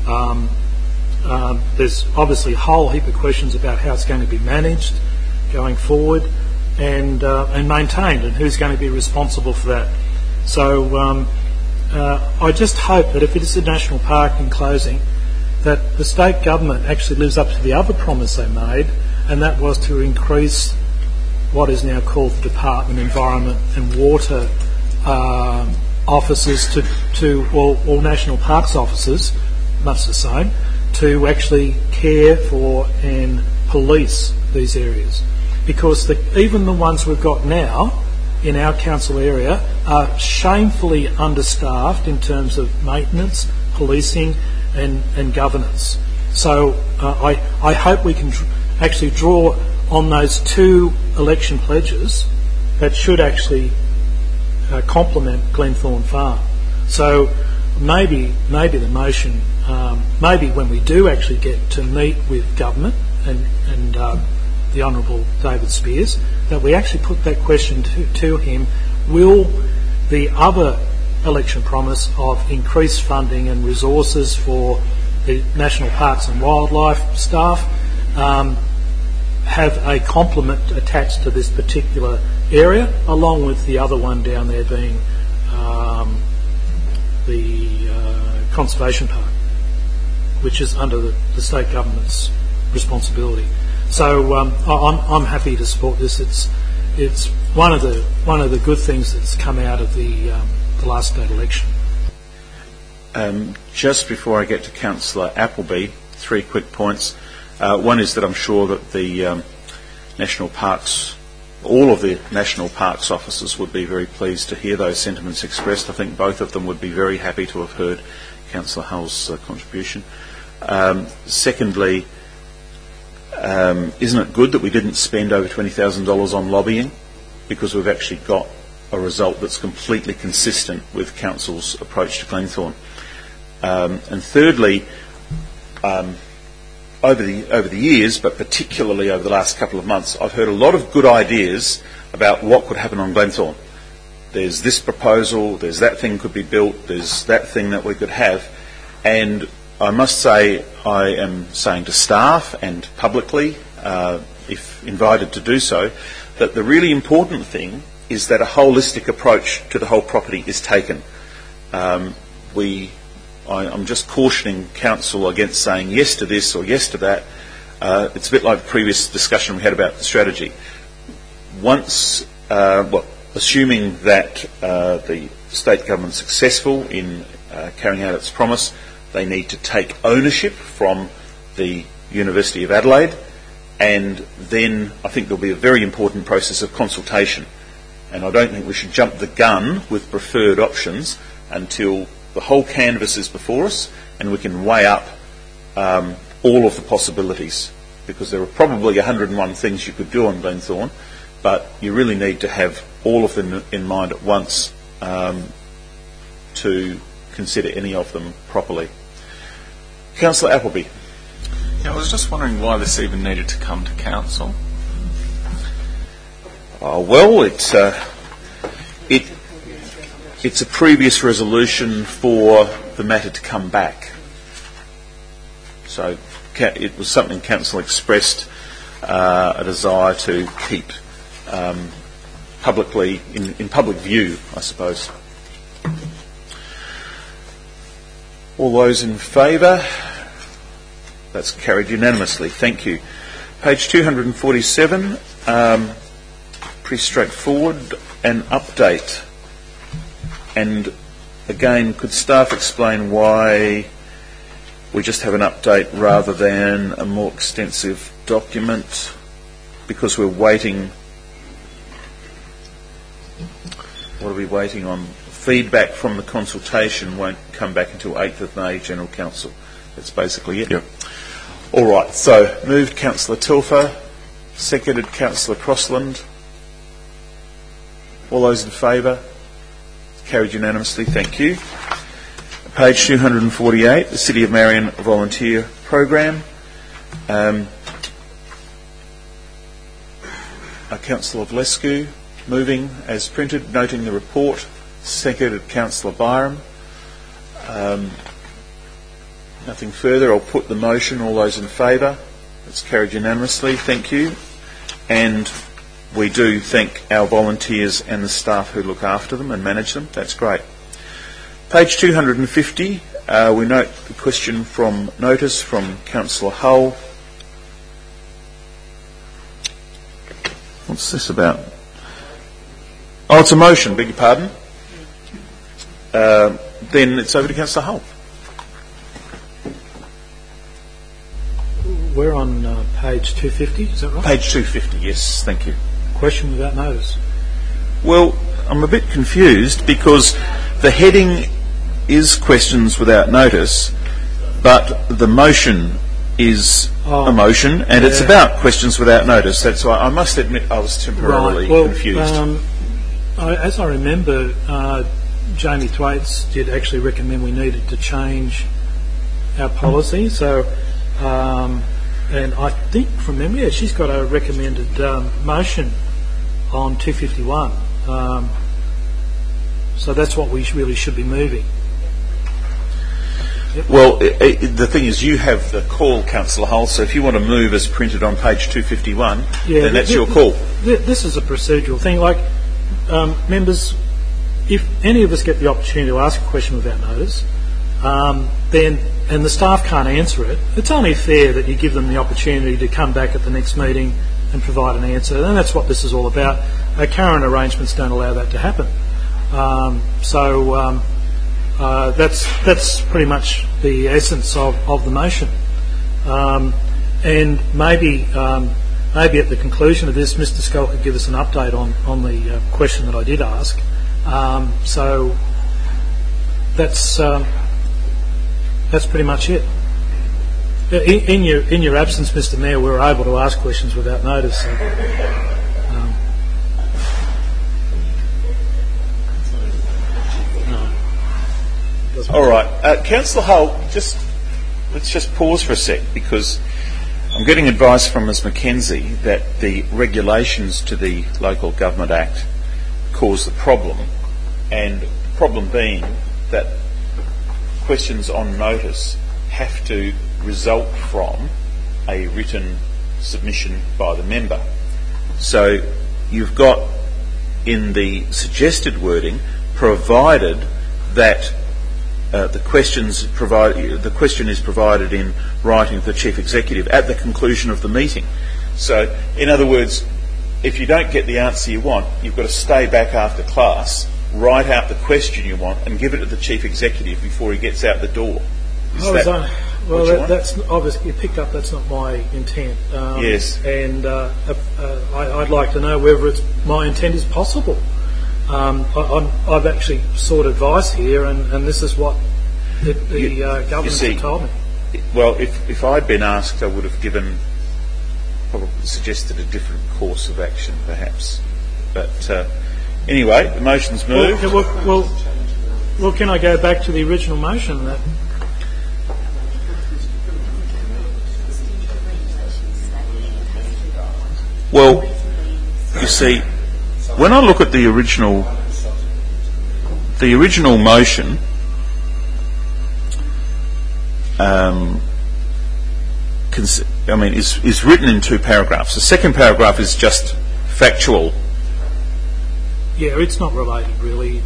there's obviously a whole heap of questions about how it's going to be managed going forward and maintained, and who's going to be responsible for that. So I just hope that if it is a national park in closing, that the state government actually lives up to the other promise they made, and that was to increase what is now called the Department of Environment and Water officers to all national parks officers, much the same, to actually care for and police these areas. Because even the ones we've got now in our council area are shamefully understaffed in terms of maintenance, policing and governance. So I hope we can actually draw on those two election pledges that should actually complement Glenthorne Farm. So maybe the motion, maybe when we do actually get to meet with government and the Honourable David Spears, that we actually put that question to him: will the other election promise of increased funding and resources for the National Parks and Wildlife staff have a complement attached to this particular area, along with the other one down there being the Conservation Park, which is under the state government's responsibility. So I'm happy to support this. It's one of the good things that's come out of the last state election. Just before I get to Councillor Appleby, 3 quick points. One is that I'm sure that the National Parks, all of the National Parks officers would be very pleased to hear those sentiments expressed. I think both of them would be very happy to have heard Councillor Hull's contribution. Secondly, isn't it good that we didn't spend over $20,000 on lobbying, because we've actually got a result that's completely consistent with Council's approach to Glenthorne. And thirdly, over the years, but particularly over the last couple of months, I've heard a lot of good ideas about what could happen on Glenthorne. There's this proposal, there's that thing could be built, there's that thing that we could have, and I must say, I am saying to staff and publicly, if invited to do so, that the really important thing is that a holistic approach to the whole property is taken. I'm just cautioning Council against saying yes to this or yes to that. It's a bit like the previous discussion we had about the strategy. Once, assuming that the state government's successful in carrying out its promise, they need to take ownership from the University of Adelaide, and then I think there'll be a very important process of consultation. And I don't think we should jump the gun with preferred options until the whole canvas is before us and we can weigh up all of the possibilities, because there are probably 101 things you could do on Glenthorne, but you really need to have all of them in mind at once to consider any of them properly. Councillor Appleby. Yeah, I was just wondering why this even needed to come to Council. Well, it's a previous resolution for the matter to come back. So it was something Council expressed a desire to keep publicly in public view, I suppose. All those in favour? That's carried unanimously. Thank you. Page 247, pretty straightforward, an update. And again, could staff explain why we just have an update rather than a more extensive document? Because we're waiting. What are we waiting on? Feedback from the consultation won't come back until 8th of May, General Council. That's basically it. Yep. All right, so moved Councillor Tilfer, seconded Councillor Crossland. All those in favour? Carried unanimously, thank you. Page 248, the City of Marion Volunteer Program. Councillor Vlescu moving as printed, noting the report. Seconded Councillor Byram. Nothing further. I'll put the motion. All those in favour? It's carried unanimously. Thank you. And we do thank our volunteers and the staff who look after them and manage them. That's great. Page 250. We note the question from notice from Councillor Hull. What's this about? Oh, it's a motion. Beg your pardon. Then it's over to Councillor Hull. We're on page 250, is that right? Page 250, yes, thank you. Question without notice. Well, I'm a bit confused because the heading is questions without notice, but the motion is a motion, and it's about questions without notice. That's why I must admit I was temporarily confused. As I remember, Jamie Thwaites did actually recommend we needed to change our policy. So, and I think from memory, she's got a recommended motion on 251. So that's what we really should be moving. Yep. Well, the thing is, you have the call, Councillor Hull, so if you want to move as printed on page 251, then that's your call. This is a procedural thing. Like, members, if any of us get the opportunity to ask a question without notice, then, and the staff can't answer it, it's only fair that you give them the opportunity to come back at the next meeting and provide an answer. And that's what this is all about. Our current arrangements don't allow that to happen. That's pretty much the essence of the motion. And maybe at the conclusion of this, Mr. Scull could give us an update on the question that I did ask. So that's pretty much it. In your absence, Mr. Mayor, we were able to ask questions without notice. So, all right, Councillor Hull, let's just pause for a sec, because I'm getting advice from Ms Mackenzie that the regulations to the Local Government Act cause the problem, and the problem being that questions on notice have to result from a written submission by the member. So you've got in the suggested wording, provided that the question is provided in writing to the Chief Executive at the conclusion of the meeting. So, in other words, if you don't get the answer you want, you've got to stay back after class, write out the question you want, and give it to the Chief Executive before he gets out the door. That's obviously you picked up. That's not my intent. Yes. And I'd like to know whether my intent is possible. I've actually sought advice here, and this is what the government have told me. Well, if I'd been asked, I would have probably suggested a different course of action, perhaps. But anyway, the motion's moved. Well, can I go back to the original motion? Well, you see, when I look at the original motion, is written in two paragraphs. The second paragraph is just factual. Yeah, it's not related really.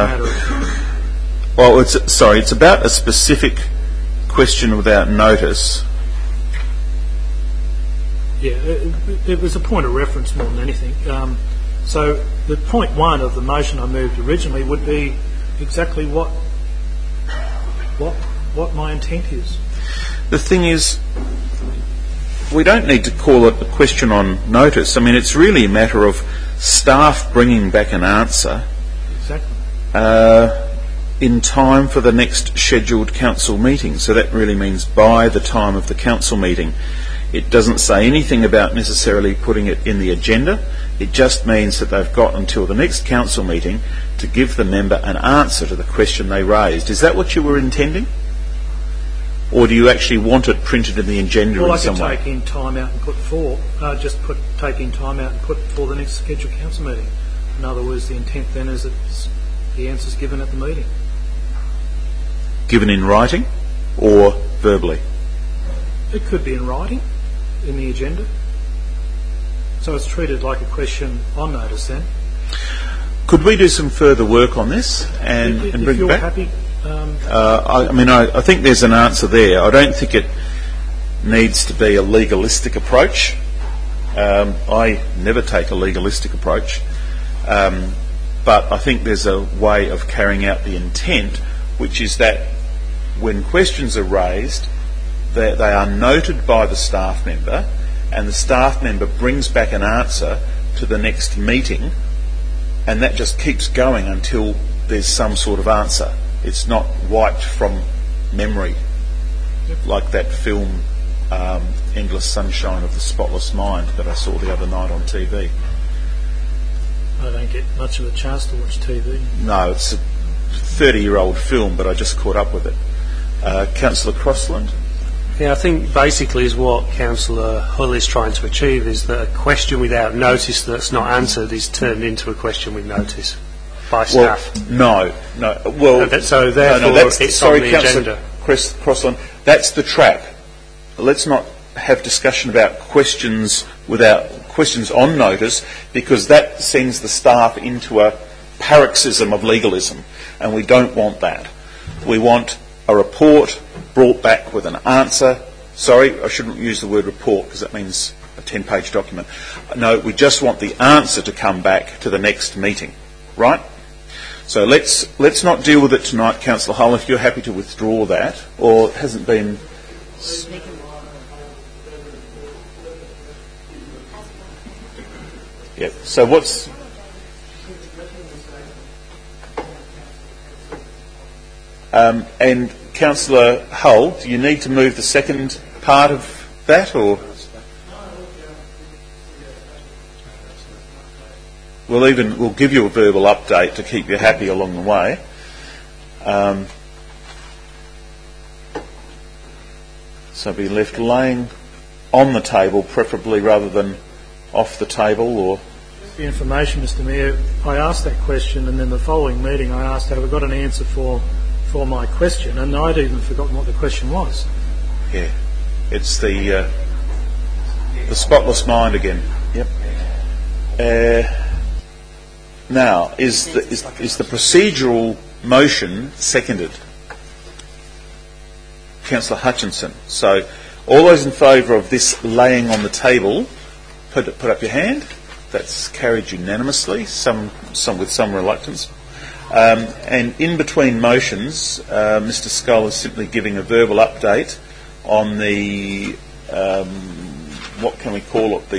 Well, it's about a specific question without notice. Yeah, it was a point of reference more than anything. So the point 1 of the motion I moved originally would be exactly what my intent is. The thing is, we don't need to call it a question on notice. I mean, it's really a matter of staff bringing back an answer in time for the next scheduled council meeting. So that really means by the time of the council meeting. It doesn't say anything about necessarily putting it in the agenda. It just means that they've got until the next council meeting to give the member an answer to the question they raised. Is that what you were intending? Or do you actually want it printed in the agenda in some way? Well, I could take in time out and put for, take in time out and put for the next scheduled council meeting. In other words, the intent then is that the answer's given at the meeting. Given in writing or verbally? It could be in writing, in the agenda. So it's treated like a question on notice then. Could we do some further work on this and bring if you're it back? Happy, I think there's an answer there. I don't think it needs to be a legalistic approach. I never take a legalistic approach. But I think there's a way of carrying out the intent, which is that when questions are raised, that they are noted by the staff member, and the staff member brings back an answer to the next meeting, and that just keeps going until there's some sort of answer. It's not wiped from memory, like that film Endless Sunshine of the Spotless Mind that I saw the other night on TV. I don't get much of a chance to watch TV. No, it's a 30-year-old film, but I just caught up with it. Councillor Crossland? Yeah, I think basically is what Councillor Hull is trying to achieve is that a question without notice that's not answered is turned into a question with notice by staff. Well, no. Well, so therefore it's on the agenda. Crossland, that's the trap. Let's not have discussion about questions on notice, because that sends the staff into a paroxysm of legalism, and we don't want that. We want a report brought back with an answer. Sorry, I shouldn't use the word report because that means a 10-page document. No, we just want the answer to come back to the next meeting, right? So let's not deal with it tonight, Councillor Hull, if you're happy to withdraw that, or it hasn't been... Yeah, so what's... and Councillor Hull, do you need to move the second part of that, or...? We'll give you a verbal update to keep you happy along the way. So be left laying on the table, preferably, rather than off the table, or... The information, Mr Mayor, I asked that question, and then the following meeting I asked, have I got an answer for my question, and I'd even forgotten what the question was. Yeah, it's the spotless mind again. Yep. Now, is the procedural motion seconded? Councillor Hutchinson. So, all those in favour of this laying on the table, put up your hand. That's carried unanimously, some with some reluctance. And in between motions, Mr Scull is simply giving a verbal update on the, what can we call it,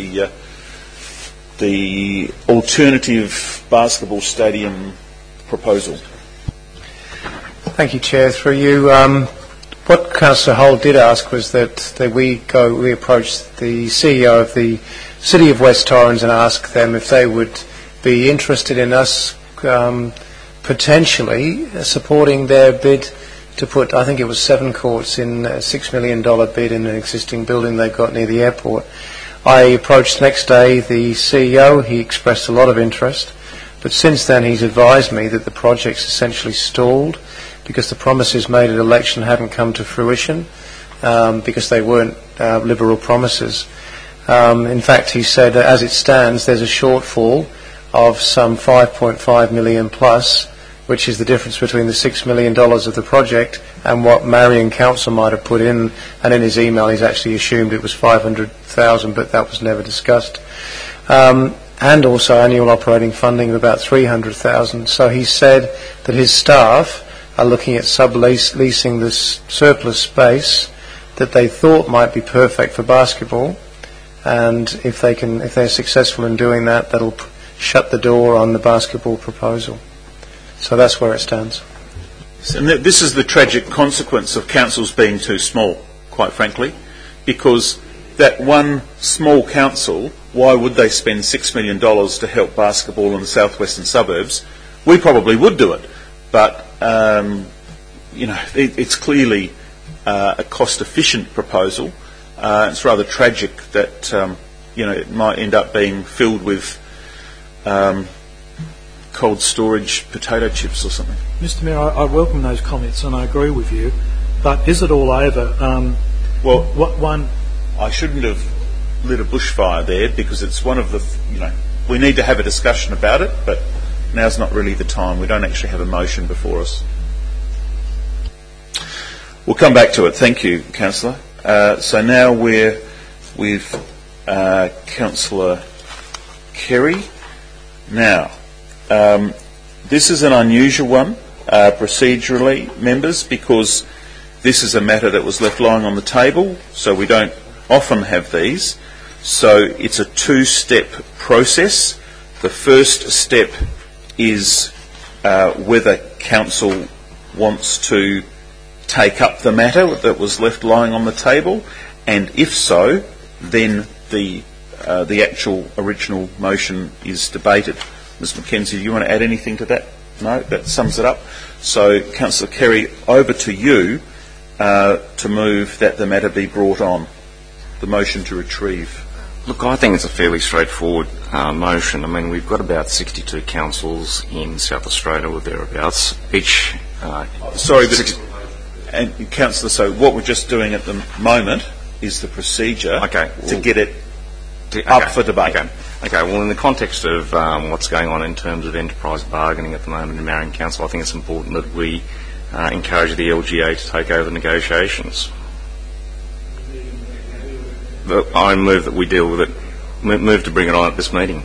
the alternative basketball stadium proposal. Thank you, Chair. Through you, what Councillor Hull did ask was that we approach the CEO of the City of West Torrens and ask them if they would be interested in us potentially supporting their bid to put, I think it was 7 courts in a $6 million bid in an existing building they've got near the airport. I approached next day the CEO. He expressed a lot of interest, but since then he's advised me that the project's essentially stalled because the promises made at election haven't come to fruition because they weren't liberal promises. In fact, he said as it stands there's a shortfall of some 5.5 million plus which is the difference between the $6 million of the project and what Marion Council might have put in. And in his email, he's actually assumed it was $500,000, but that was never discussed. And also annual operating funding of about $300,000. So he said that his staff are looking at subleasing this surplus space that they thought might be perfect for basketball, and if they're successful in doing that, that'll shut the door on the basketball proposal. So that's where it stands. And this is the tragic consequence of councils being too small, quite frankly, because that one small council, why would they spend $6 million to help basketball in the southwestern suburbs? We probably would do it, but it's clearly a cost-efficient proposal. It's rather tragic that it might end up being filled with cold storage potato chips or something. Mr Mayor, I welcome those comments and I agree with you, but is it all over? I shouldn't have lit a bushfire there, because it's one of the, we need to have a discussion about it, but now's not really the time. We don't actually have a motion before us. We'll come back to it. Thank you, Councillor. So now we're with Councillor Kerry. Now, this is an unusual one, procedurally, members, because this is a matter that was left lying on the table, so we don't often have these. So it's a two-step process. The first step is whether Council wants to take up the matter that was left lying on the table, and if so, then the actual original motion is debated. Ms Mackenzie, do you want to add anything to that? No, that sums it up. So, Councillor Kerry, over to you to move that the matter be brought on, the motion to retrieve. Look, I think it's a fairly straightforward motion. I mean, we've got about 62 councils in South Australia or thereabouts. Each... And Councillor, so what we're just doing at the moment is the procedure to get it up for debate. Okay, well, in the context of what's going on in terms of enterprise bargaining at the moment in Marion Council, I think it's important that we encourage the LGA to take over negotiations. I move that we deal with it, move to bring it on at this meeting.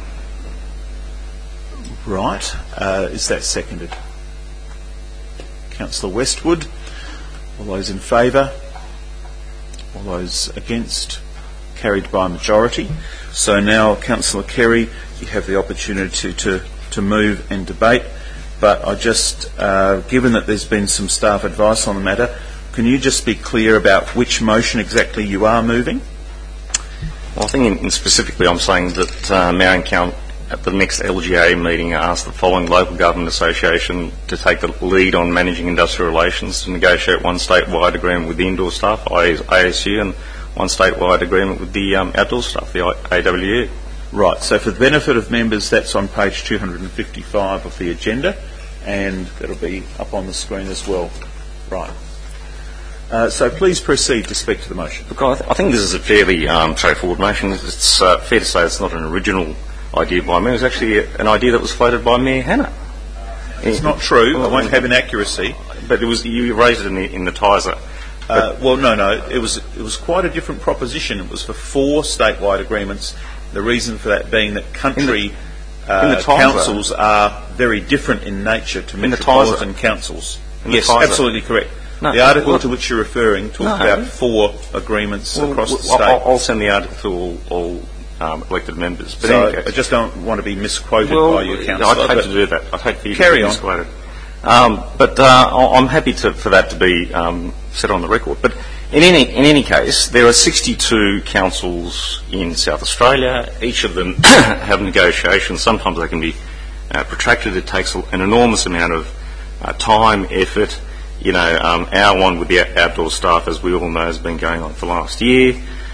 Right. Is that seconded? Councillor Westwood. All those in favour? All those against? Carried by majority. So now, Councillor Kerry, you have the opportunity to move and debate. But I just, given that there's been some staff advice on the matter, can you just be clear about which motion exactly you are moving? Well, I think specifically I'm saying that Marion Council at the next LGA meeting asked the following local government association to take the lead on managing industrial relations to negotiate one statewide agreement with the indoor staff, ASU, and one statewide agreement with the outdoor staff, the AWU. Right, so for the benefit of members, that's on page 255 of the agenda, and that'll be up on the screen as well. Right. So please proceed to speak to the motion. Look, I think this is a fairly straightforward motion. It's fair to say it's not an original idea by me. It was actually an idea that was floated by Mayor Hanna. It's not true. I won't have inaccuracy. But you raised it in the Tiser. No. It was quite a different proposition. It was for 4 statewide agreements. The reason for that being that country councils are very different in nature to metropolitan councils. Yes, absolutely correct. No, the article to which you're referring talks about 4 agreements across the state. I'll send the article to all elected members. But so I just don't want to be misquoted by you, Councillor. I'd hate to do that. I'd hate for you to be misquoted. I'm happy for that to be set on the record. But in any case, there are 62 councils in South Australia. Each of them have negotiations. Sometimes they can be protracted. It takes an enormous amount of time, effort. Our one with the outdoor staff, as we all know, has been going on for last year.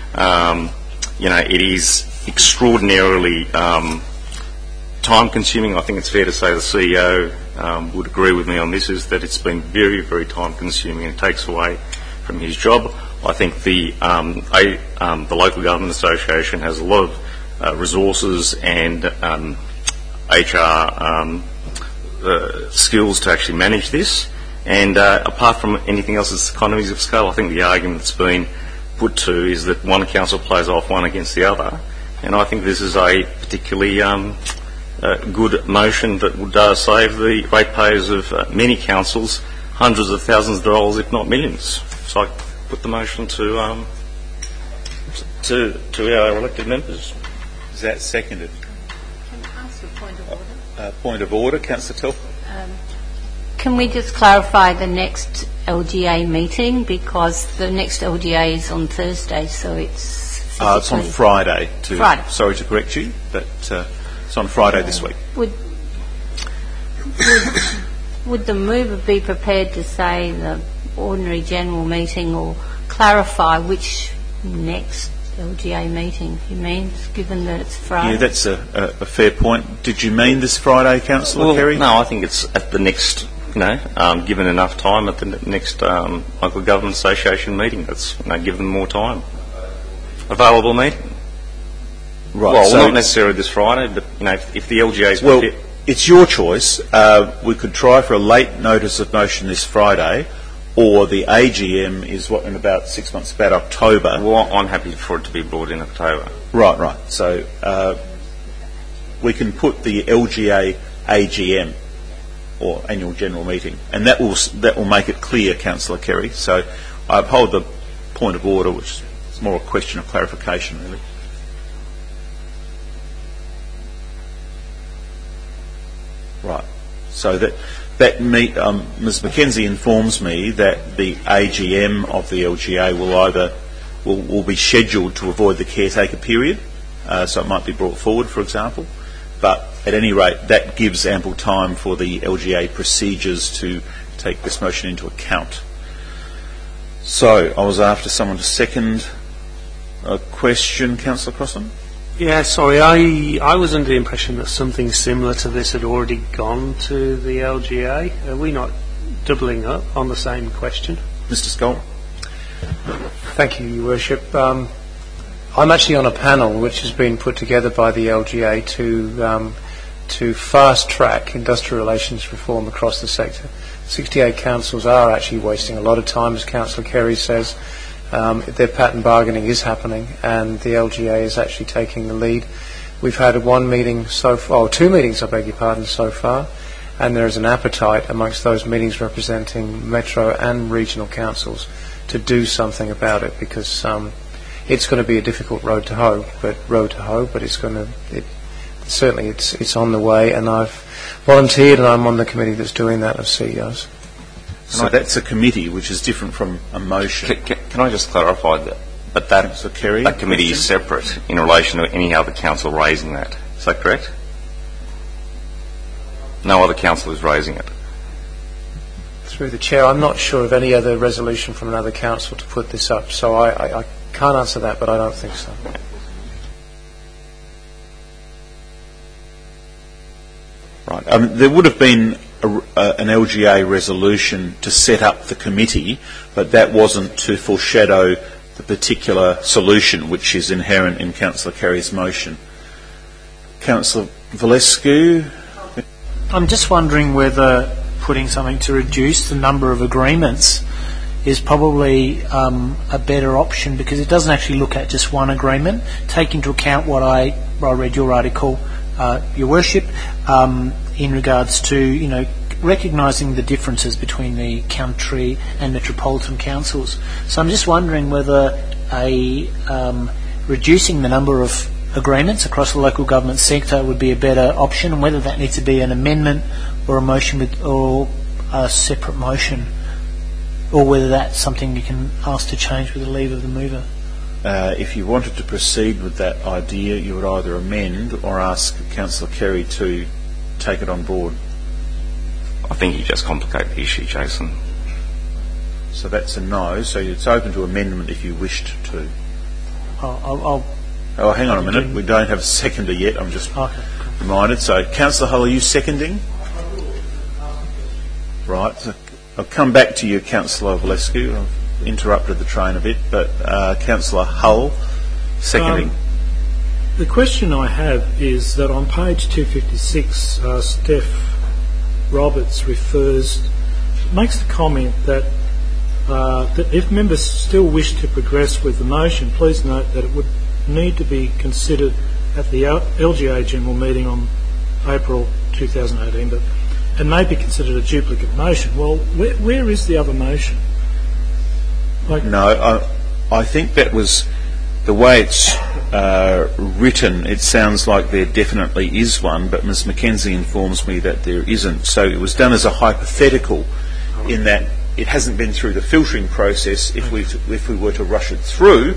It is extraordinarily time-consuming. I think it's fair to say the CEO would agree with me on this, is that it's been very, very time-consuming and takes away from his job. I think the local government association has a lot of resources and HR skills to actually manage this. And apart from anything else, it's economies of scale. I think the argument that's been put to is that one council plays off one against the other. And I think this is a particularly good motion that would save the ratepayers of many councils hundreds of thousands of dollars, if not millions. So I put the motion to our elected members. Is that seconded? Can I ask a point of order? Point of order, Councillor Telford. Can we just clarify the next LGA meeting, because the next LGA is on Thursday, so it's it's on Friday. Friday. Sorry to correct you, but it's on Friday this week. Would the mover be prepared to say the ordinary general meeting, or clarify which next LGA meeting he means, given that it's Friday? Yeah, that's a fair point. Did you mean this Friday, Councillor Kerry? No, I think it's at the next, given enough time at the next local government association meeting. That's give them more time. Available meeting. Right. Well, so not necessarily this Friday, but if the LGA's it's your choice. We could try for a late notice of motion this Friday, or the AGM is in about 6 months, about October. Well, I'm happy for it to be brought in October. Right. So we can put the LGA AGM, or annual general meeting, and that will make it clear, Councillor Kerry. So I uphold the point of order, which is more a question of clarification, really. Right. So Ms. McKenzie informs me that the AGM of the LGA will be scheduled to avoid the caretaker period, so it might be brought forward, for example. But at any rate, that gives ample time for the LGA procedures to take this motion into account. So I was after someone to second a question, Councillor Crossan. Yeah, sorry, I was under the impression that something similar to this had already gone to the LGA. Are we not doubling up on the same question? Mr. Scull. Thank you, Your Worship. I'm actually on a panel which has been put together by the LGA to fast-track industrial relations reform across the sector. 68 councils are actually wasting a lot of time, as Councillor Kerry says. Their pattern bargaining is happening, and the LGA is actually taking the lead. We've had two meetings, so far, and there is an appetite amongst those meetings representing metro and regional councils to do something about it, because it's going to be a difficult road to hoe, but it's on the way, and I've volunteered and I'm on the committee that's doing that of CEOs. So that's a committee, which is different from a motion. Can I just clarify that? But that committee is separate in relation to any other council raising that. Is that correct? No other council is raising it. Through the Chair, I'm not sure of any other resolution from another council to put this up, so I can't answer that, but I don't think so. Right. There would have been an LGA resolution to set up the committee, but that wasn't to foreshadow the particular solution which is inherent in Councillor Kerry's motion. Councillor Valescu? I'm just wondering whether putting something to reduce the number of agreements is probably a better option, because it doesn't actually look at just one agreement. Take into account what I read your article, Your Worship, in regards to, recognising the differences between the country and metropolitan councils. So I'm just wondering whether reducing the number of agreements across the local government sector would be a better option, and whether that needs to be an amendment or a motion or a separate motion, or whether that's something you can ask to change with the leave of the mover. If you wanted to proceed with that idea, you would either amend or ask Councillor Kerry to take it on board. I think you just complicate the issue, Jason. So that's a no. So it's open to amendment if you wished to. Oh, hang on a minute. We don't have a seconder yet. I'm just reminded. So, Councillor Hull, are you seconding? Right. So I'll come back to you, Councillor Valescu. I've interrupted the train a bit, but Councillor Hull, seconding. The question I have is that on page 256, Steph Roberts makes the comment that if members still wish to progress with the motion, please note that it would need to be considered at the LGA General Meeting on April 2018, and may be considered a duplicate motion. Well, where is the other motion? No, I think that was the way it's written. It sounds like there definitely is one, but Ms Mackenzie informs me that there isn't. So it was done as a hypothetical, in that it hasn't been through the filtering process. If we were to rush it through,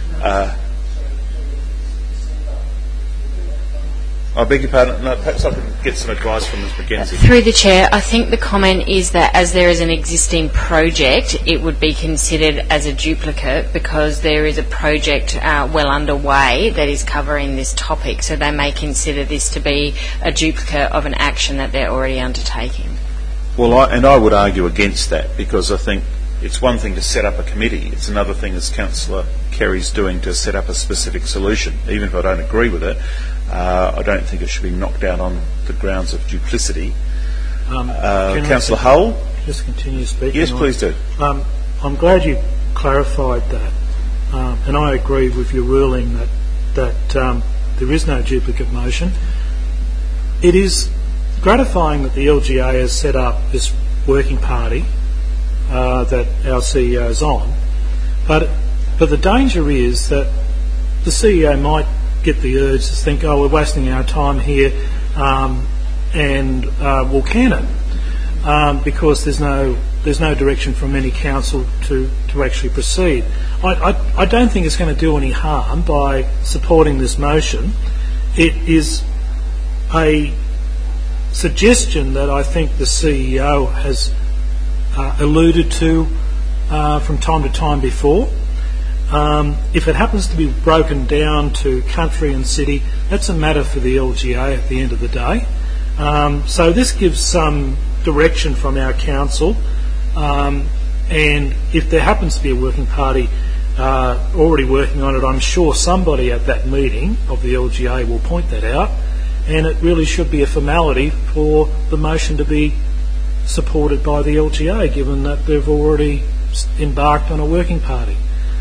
I beg your pardon. No, perhaps I could get some advice from Ms Mackenzie. Through the Chair, I think the comment is that as there is an existing project, it would be considered as a duplicate because there is a project well underway that is covering this topic, so they may consider this to be a duplicate of an action that they're already undertaking. Well, I would argue against that, because I think it's one thing to set up a committee, it's another thing, as Councillor Kerry's doing, to set up a specific solution. Even if I don't agree with it, I don't think it should be knocked out on the grounds of duplicity. Councillor Hull? Just continue speaking. Yes, please do. I'm glad you clarified that, and I agree with your ruling that there is no duplicate motion. It is gratifying that the LGA has set up this working party that our CEO is on, but the danger is that the CEO might get the urge to think, oh, we're wasting our time here, and we'll can it, because there's no direction from any council to actually proceed. I don't think it's going to do any harm by supporting this motion. It is a suggestion that I think the CEO has alluded to from time to time before. If it happens to be broken down to country and city, that's a matter for the LGA at the end of the day. So this gives some direction from our council, and if there happens to be a working party already working on it, I'm sure somebody at that meeting of the LGA will point that out, and it really should be a formality for the motion to be supported by the LGA, given that they've already embarked on a working party.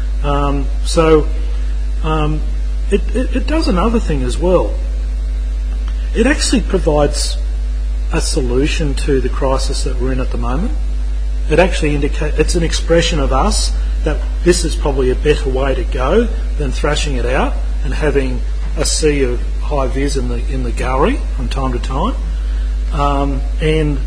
It does another thing as well. It actually provides a solution to the crisis that we're in at the moment. It actually it's an expression of us that this is probably a better way to go than thrashing it out and having a sea of high vis in the gallery from time to time. And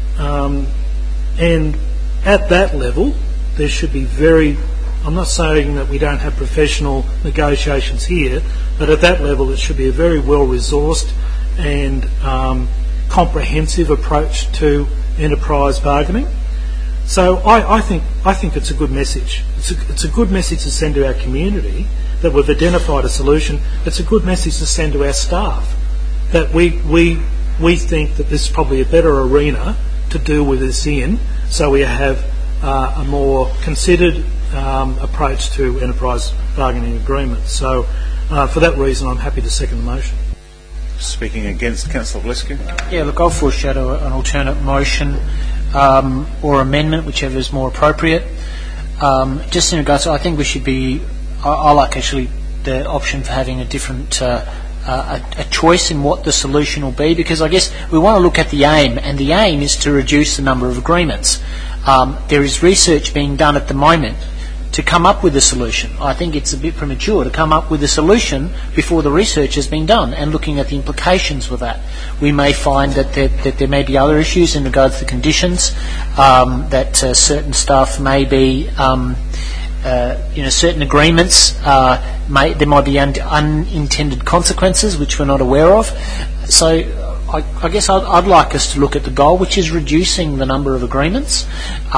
at that level, there should be I'm not saying that we don't have professional negotiations here, but at that level it should be a very well-resourced and comprehensive approach to enterprise bargaining. So I think it's a good message. It's a good message to send to our community that we've identified a solution. It's a good message to send to our staff that we think that this is probably a better arena to deal with this in, so we have a more considered approach to enterprise bargaining agreements. So for that reason, I'm happy to second the motion. Speaking against, Councillor Valescu. Yeah, look, I'll foreshadow an alternate motion or amendment, whichever is more appropriate. Just in regards to, I think we should be, I like actually the option for having a different a choice in what the solution will be, because I guess we want to look at the aim, and the aim is to reduce the number of agreements. There is research being done at the moment to come up with a solution. I think it's a bit premature to come up with a solution before the research has been done and looking at the implications with that. We may find that there may be other issues in regards to conditions, that certain staff may be, certain agreements, there might be unintended consequences which we're not aware of. So I guess I'd like us to look at the goal, which is reducing the number of agreements,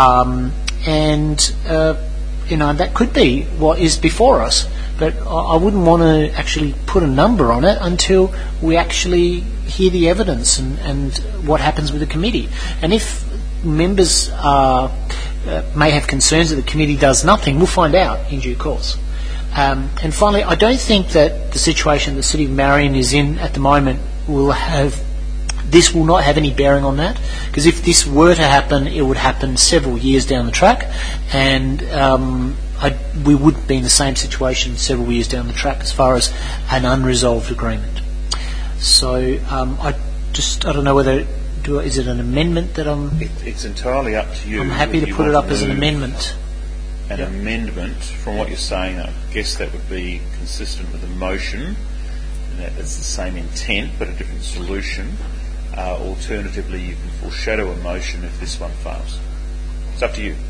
that could be what is before us. But I wouldn't want to actually put a number on it until we actually hear the evidence and what happens with the committee. And if members may have concerns that the committee does nothing, we'll find out in due course. And finally, I don't think that the situation the City of Marion is in at the moment will have this will not have any bearing on that, because if this were to happen, it would happen several years down the track, and we would be in the same situation several years down the track as far as an unresolved agreement. So I don't know whether, is it an amendment that It's entirely up to you. I'm happy to put it up as an amendment. An amendment, from what you're saying, I guess that would be consistent with the motion, and that it's the same intent but a different solution. Alternatively, you can foreshadow a motion if this one fails. It's up to you.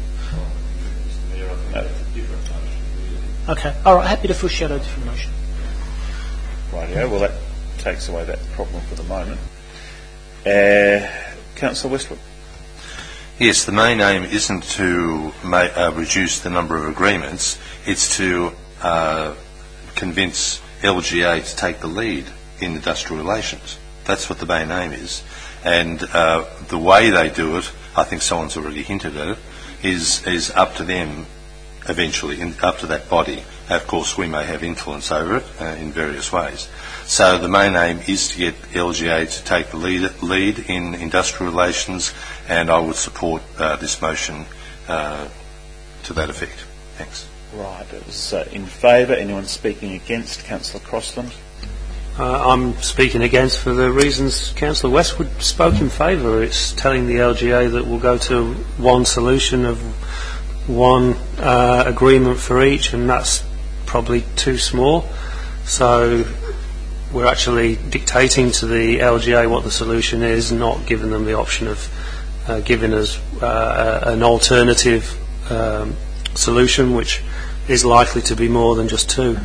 Okay, all right, happy to foreshadow a different motion. Rightio, well that takes away that problem for the moment. Councillor Westwood. Yes, the main aim isn't to reduce the number of agreements, it's to convince LGA to take the lead in industrial relations. That's what the main aim is. And the way they do it, I think someone's already hinted at it, is up to them eventually, up to that body. Of course, we may have influence over it in various ways. So the main aim is to get LGA to take the lead in industrial relations, and I would support this motion to that effect. Thanks. Right, it was in favour. Anyone speaking against? Councillor Crossland. I'm speaking against for the reasons Councillor Westwood spoke in favour. It's telling the LGA that we'll go to one solution of one agreement for each, and that's probably too small. So we're actually dictating to the LGA what the solution is, not giving them the option of giving us an alternative solution, which is likely to be more than just two.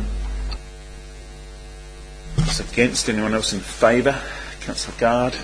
It's against. Anyone else in favour? Councillor Gard.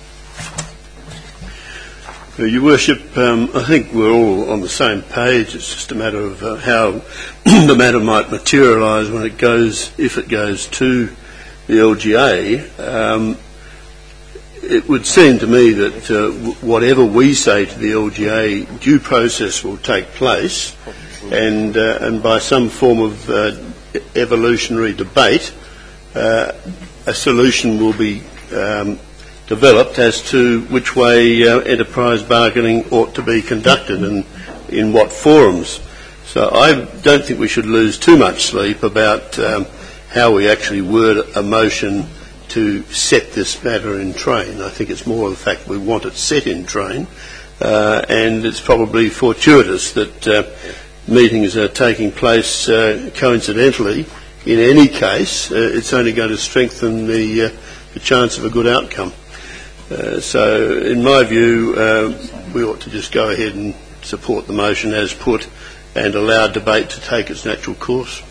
Your Worship, I think we're all on the same page. It's just a matter of how the matter might materialise when it goes, if it goes to the LGA. It would seem to me that whatever we say to the LGA, due process will take place, and by some form of evolutionary debate, a solution will be developed as to which way enterprise bargaining ought to be conducted and in what forums. So I don't think we should lose too much sleep about how we actually word a motion to set this matter in train. I think it's more the fact we want it set in train, and it's probably fortuitous that meetings are taking place coincidentally. In any case, it's only going to strengthen the chance of a good outcome. So, in my view, we ought to just go ahead and support the motion as put and allow debate to take its natural course.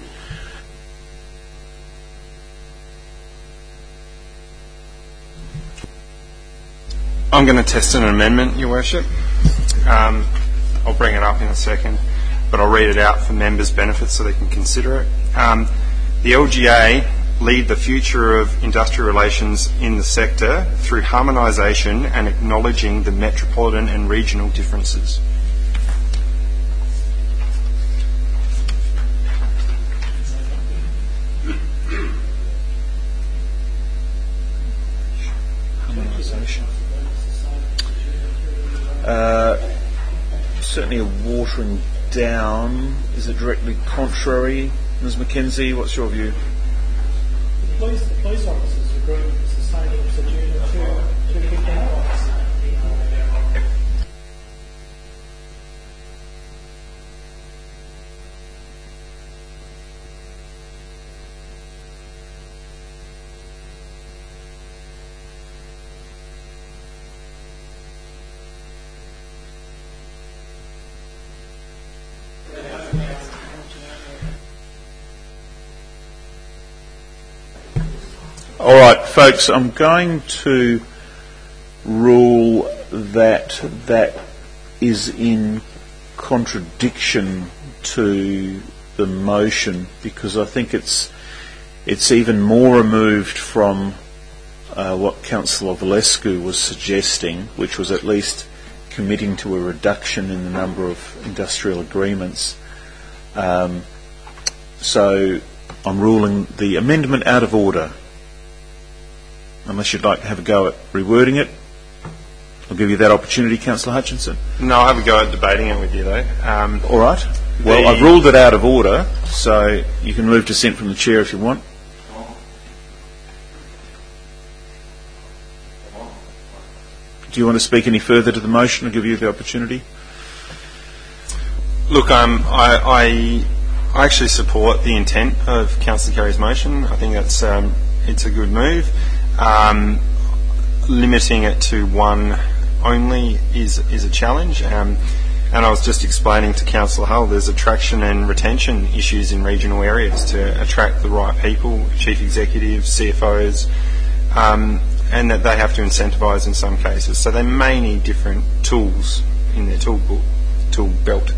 I'm going to test an amendment, Your Worship. I'll bring it up in a second, but I'll read it out for members' benefit so they can consider it. The LGA lead the future of industrial relations in the sector through harmonisation and acknowledging the metropolitan and regional differences. Certainly a watering down. Is it directly contrary? Ms McKenzie, what's your view? The police officers agree it's the same as the junior 215 officers. All right, folks, I'm going to rule that that is in contradiction to the motion, because I think it's even more removed from what Councillor Valescu was suggesting, which was at least committing to a reduction in the number of industrial agreements. So I'm ruling the amendment out of order. unless you'd like to have a go at rewording it. I'll give you that opportunity, Councillor Hutchinson. No, I'll have a go at debating it with you, though. All right. Well, I've ruled it out of order, so you can move dissent from the chair if you want. Do you want to speak any further to the motion? I'll give you the opportunity. Look, I actually support the intent of Councillor Kerry's motion. I think that's it's a good move. Limiting it to one only is a challenge. And I was just explaining to Councillor Hull, there's attraction and retention issues in regional areas to attract the right people, chief executives, CFOs, and that they have to incentivise in some cases. So they may need different tools in their tool belt.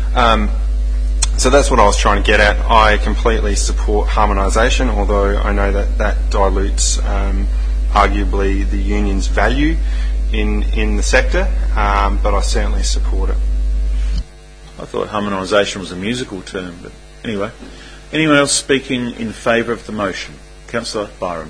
So that's what I was trying to get at. I completely support harmonisation, although I know that dilutes arguably the union's value in the sector, but I certainly support it. I thought harmonisation was a musical term, but anyway. Anyone else speaking in favour of the motion? Councillor Byram.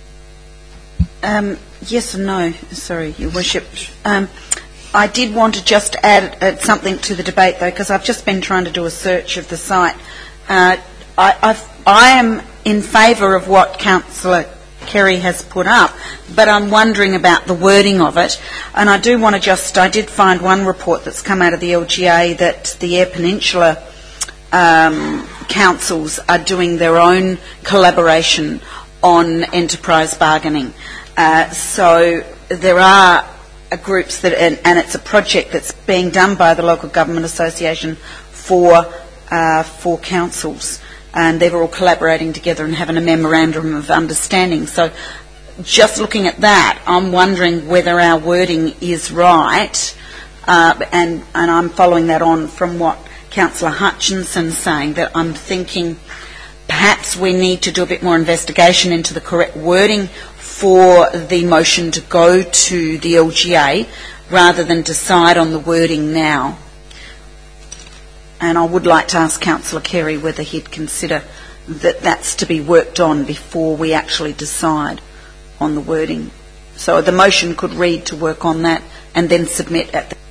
Yes and no. Sorry, Your Worship. I did want to just add something to the debate, though, because I've just been trying to do a search of the site. I am in favour of what Councillor Kerry has put up, but I'm wondering about the wording of it. And I do want to I did find one report that's come out of the LGA that the Eyre Peninsula councils are doing their own collaboration on enterprise bargaining. So there are groups that, and it's a project that's being done by the Local Government Association for councils, and they're all collaborating together and having a memorandum of understanding. So just looking at that, I'm wondering whether our wording is right, and I'm following that on from what Councillor Hutchinson's saying, that I'm thinking perhaps we need to do a bit more investigation into the correct wording for the motion to go to the LGA rather than decide on the wording now. And I would like to ask Councillor Kerry whether he'd consider that that's to be worked on before we actually decide on the wording. So the motion could read to work on that and then submit at the...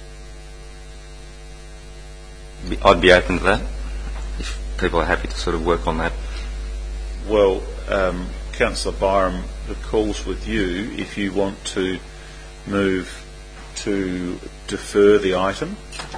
I'd be open to that, if people are happy to sort of work on that. Well, Councillor Byram, the call's with you if you want to move to defer the item.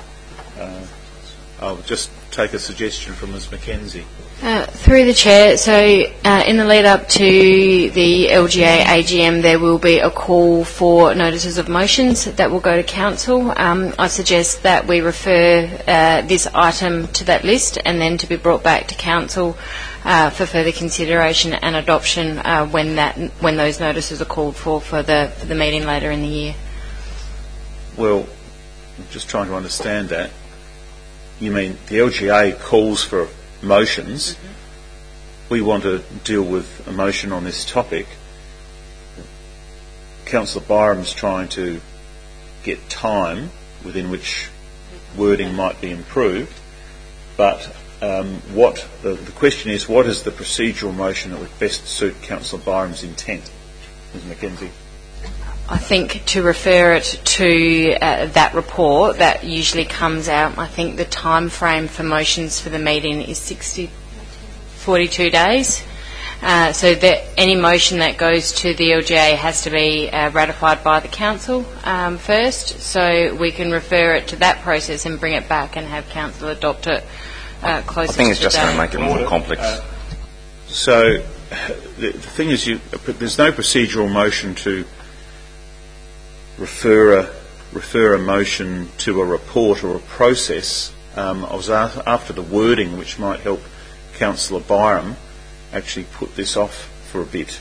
I'll just take a suggestion from Ms Mackenzie. Through the Chair, so in the lead up to the LGA AGM there will be a call for notices of motions that will go to Council. I suggest that we refer this item to that list and then to be brought back to Council for further consideration and adoption when those notices are called for the meeting later in the year. Well, I'm just trying to understand that. You mean the LGA calls for motions. Mm-hmm. We want to deal with a motion on this topic. Councillor Byram's trying to get time within which wording might be improved, but what the question is, what is the procedural motion that would best suit Councillor Byram's intent? Ms Mackenzie. I think to refer it to that report that usually comes out, I think the time frame for motions for the meeting is 42 days. So that any motion that goes to the LGA has to be ratified by the Council first, so we can refer it to that process and bring it back and have Council adopt it closer to the I think it's just going to make it more complex. So the thing is, there's no procedural motion to refer a motion to a report or a process. I was after the wording, which might help Councillor Byram actually put this off for a bit.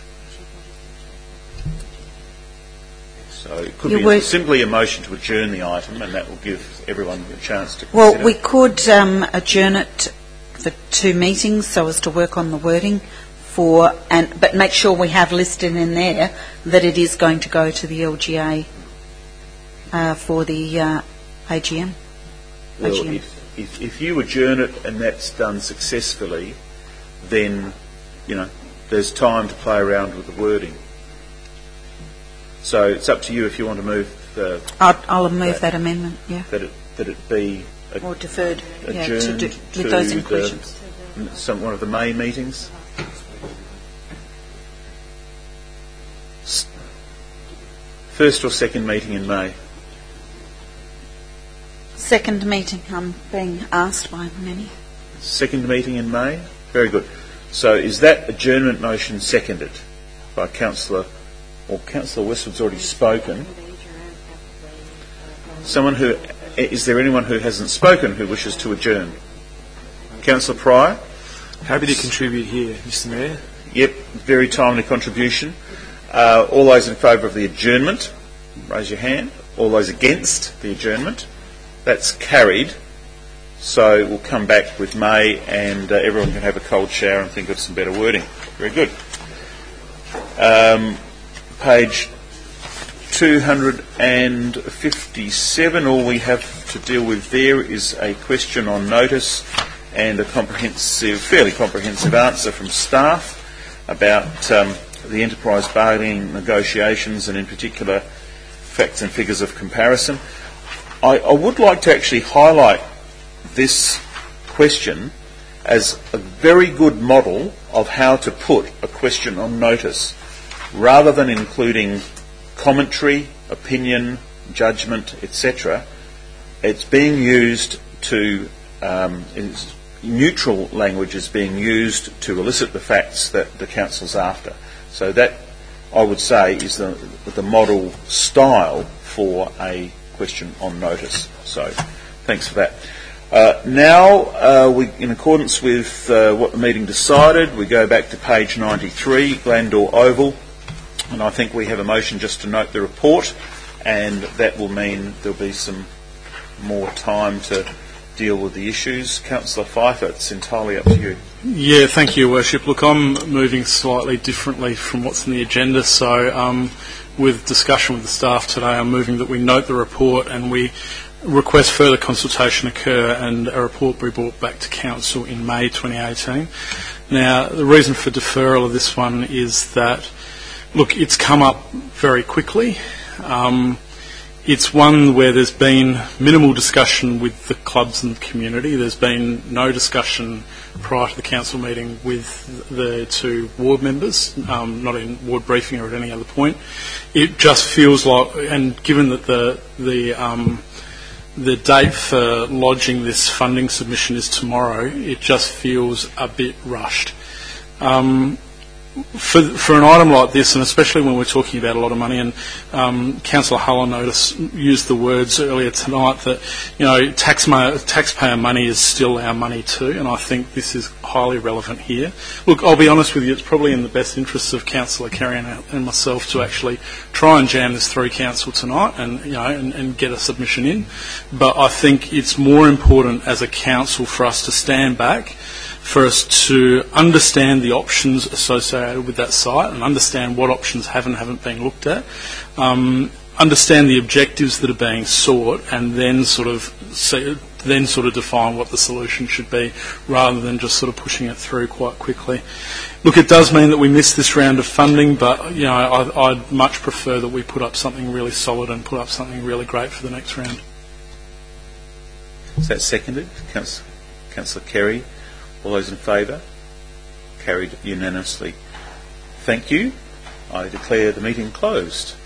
So it could be simply a motion to adjourn the item, and that will give everyone a chance to consider. Well, we could adjourn it for 2 meetings so as to work on the wording but make sure we have listed in there that it is going to go to the LGA for the AGM. Well, if you adjourn it and that's done successfully, then there's time to play around with the wording. So it's up to you if you want to move. I'll move that amendment. Yeah. That it be or deferred. Yeah, adjourned with those inclusions. One of the May meetings. First or second meeting in May? Second meeting. I'm being asked by many. Second meeting in May? Very good. So is that adjournment motion seconded by Councillor, or Councillor Westwood's already spoken? Is there anyone who hasn't spoken who wishes to adjourn? Councillor Pryor? Happy to contribute here, Mr. Mayor. Yep, very timely contribution. All those in favour of the adjournment, raise your hand. All those against the adjournment, that's carried. So we'll come back with May, and everyone can have a cold shower and think of some better wording. Very good. Page 257, all we have to deal with there is a question on notice and a fairly comprehensive answer from staff about the enterprise bargaining negotiations, and in particular facts and figures of comparison. I would like to actually highlight this question as a very good model of how to put a question on notice, rather than including commentary, opinion, judgment, etc. It's being used to neutral language is being used to elicit the facts that the council's after. So that, I would say, is the model style for a question on notice. So thanks for that. Now, in accordance with what the meeting decided, we go back to page 93, Glandore Oval, and I think we have a motion just to note the report, and that will mean there'll be some more time to deal with the issues. Councillor Pfeiffer, it's entirely up to you. Yeah, thank you, Your Worship. Look, I'm moving slightly differently from what's in the agenda, so with discussion with the staff today, I'm moving that we note the report and we request further consultation occur and a report be brought back to Council in May 2018. Now, the reason for deferral of this one is that, look, it's come up very quickly. It's one where there's been minimal discussion with the clubs and the community. There's been no discussion prior to the council meeting with the two ward members, not in ward briefing or at any other point. It just feels like, and given that the date for lodging this funding submission is tomorrow, it just feels a bit rushed. For an item like this, and especially when we're talking about a lot of money, and Councillor Hull, I noticed, used the words earlier tonight that, taxpayer money is still our money too, and I think this is highly relevant here. Look, I'll be honest with you, it's probably in the best interests of Councillor Kerry and myself to actually try and jam this through Council tonight and get a submission in. But I think it's more important as a Council for us to stand back, for us to understand the options associated with that site and understand what options haven't been looked at, understand the objectives that are being sought, and then sort of define what the solution should be, rather than just sort of pushing it through quite quickly. Look, it does mean that we miss this round of funding, but I'd much prefer that we put up something really solid and put up something really great for the next round. Is that seconded? Councillor Kerry? All those in favour? Carried unanimously. Thank you. I declare the meeting closed.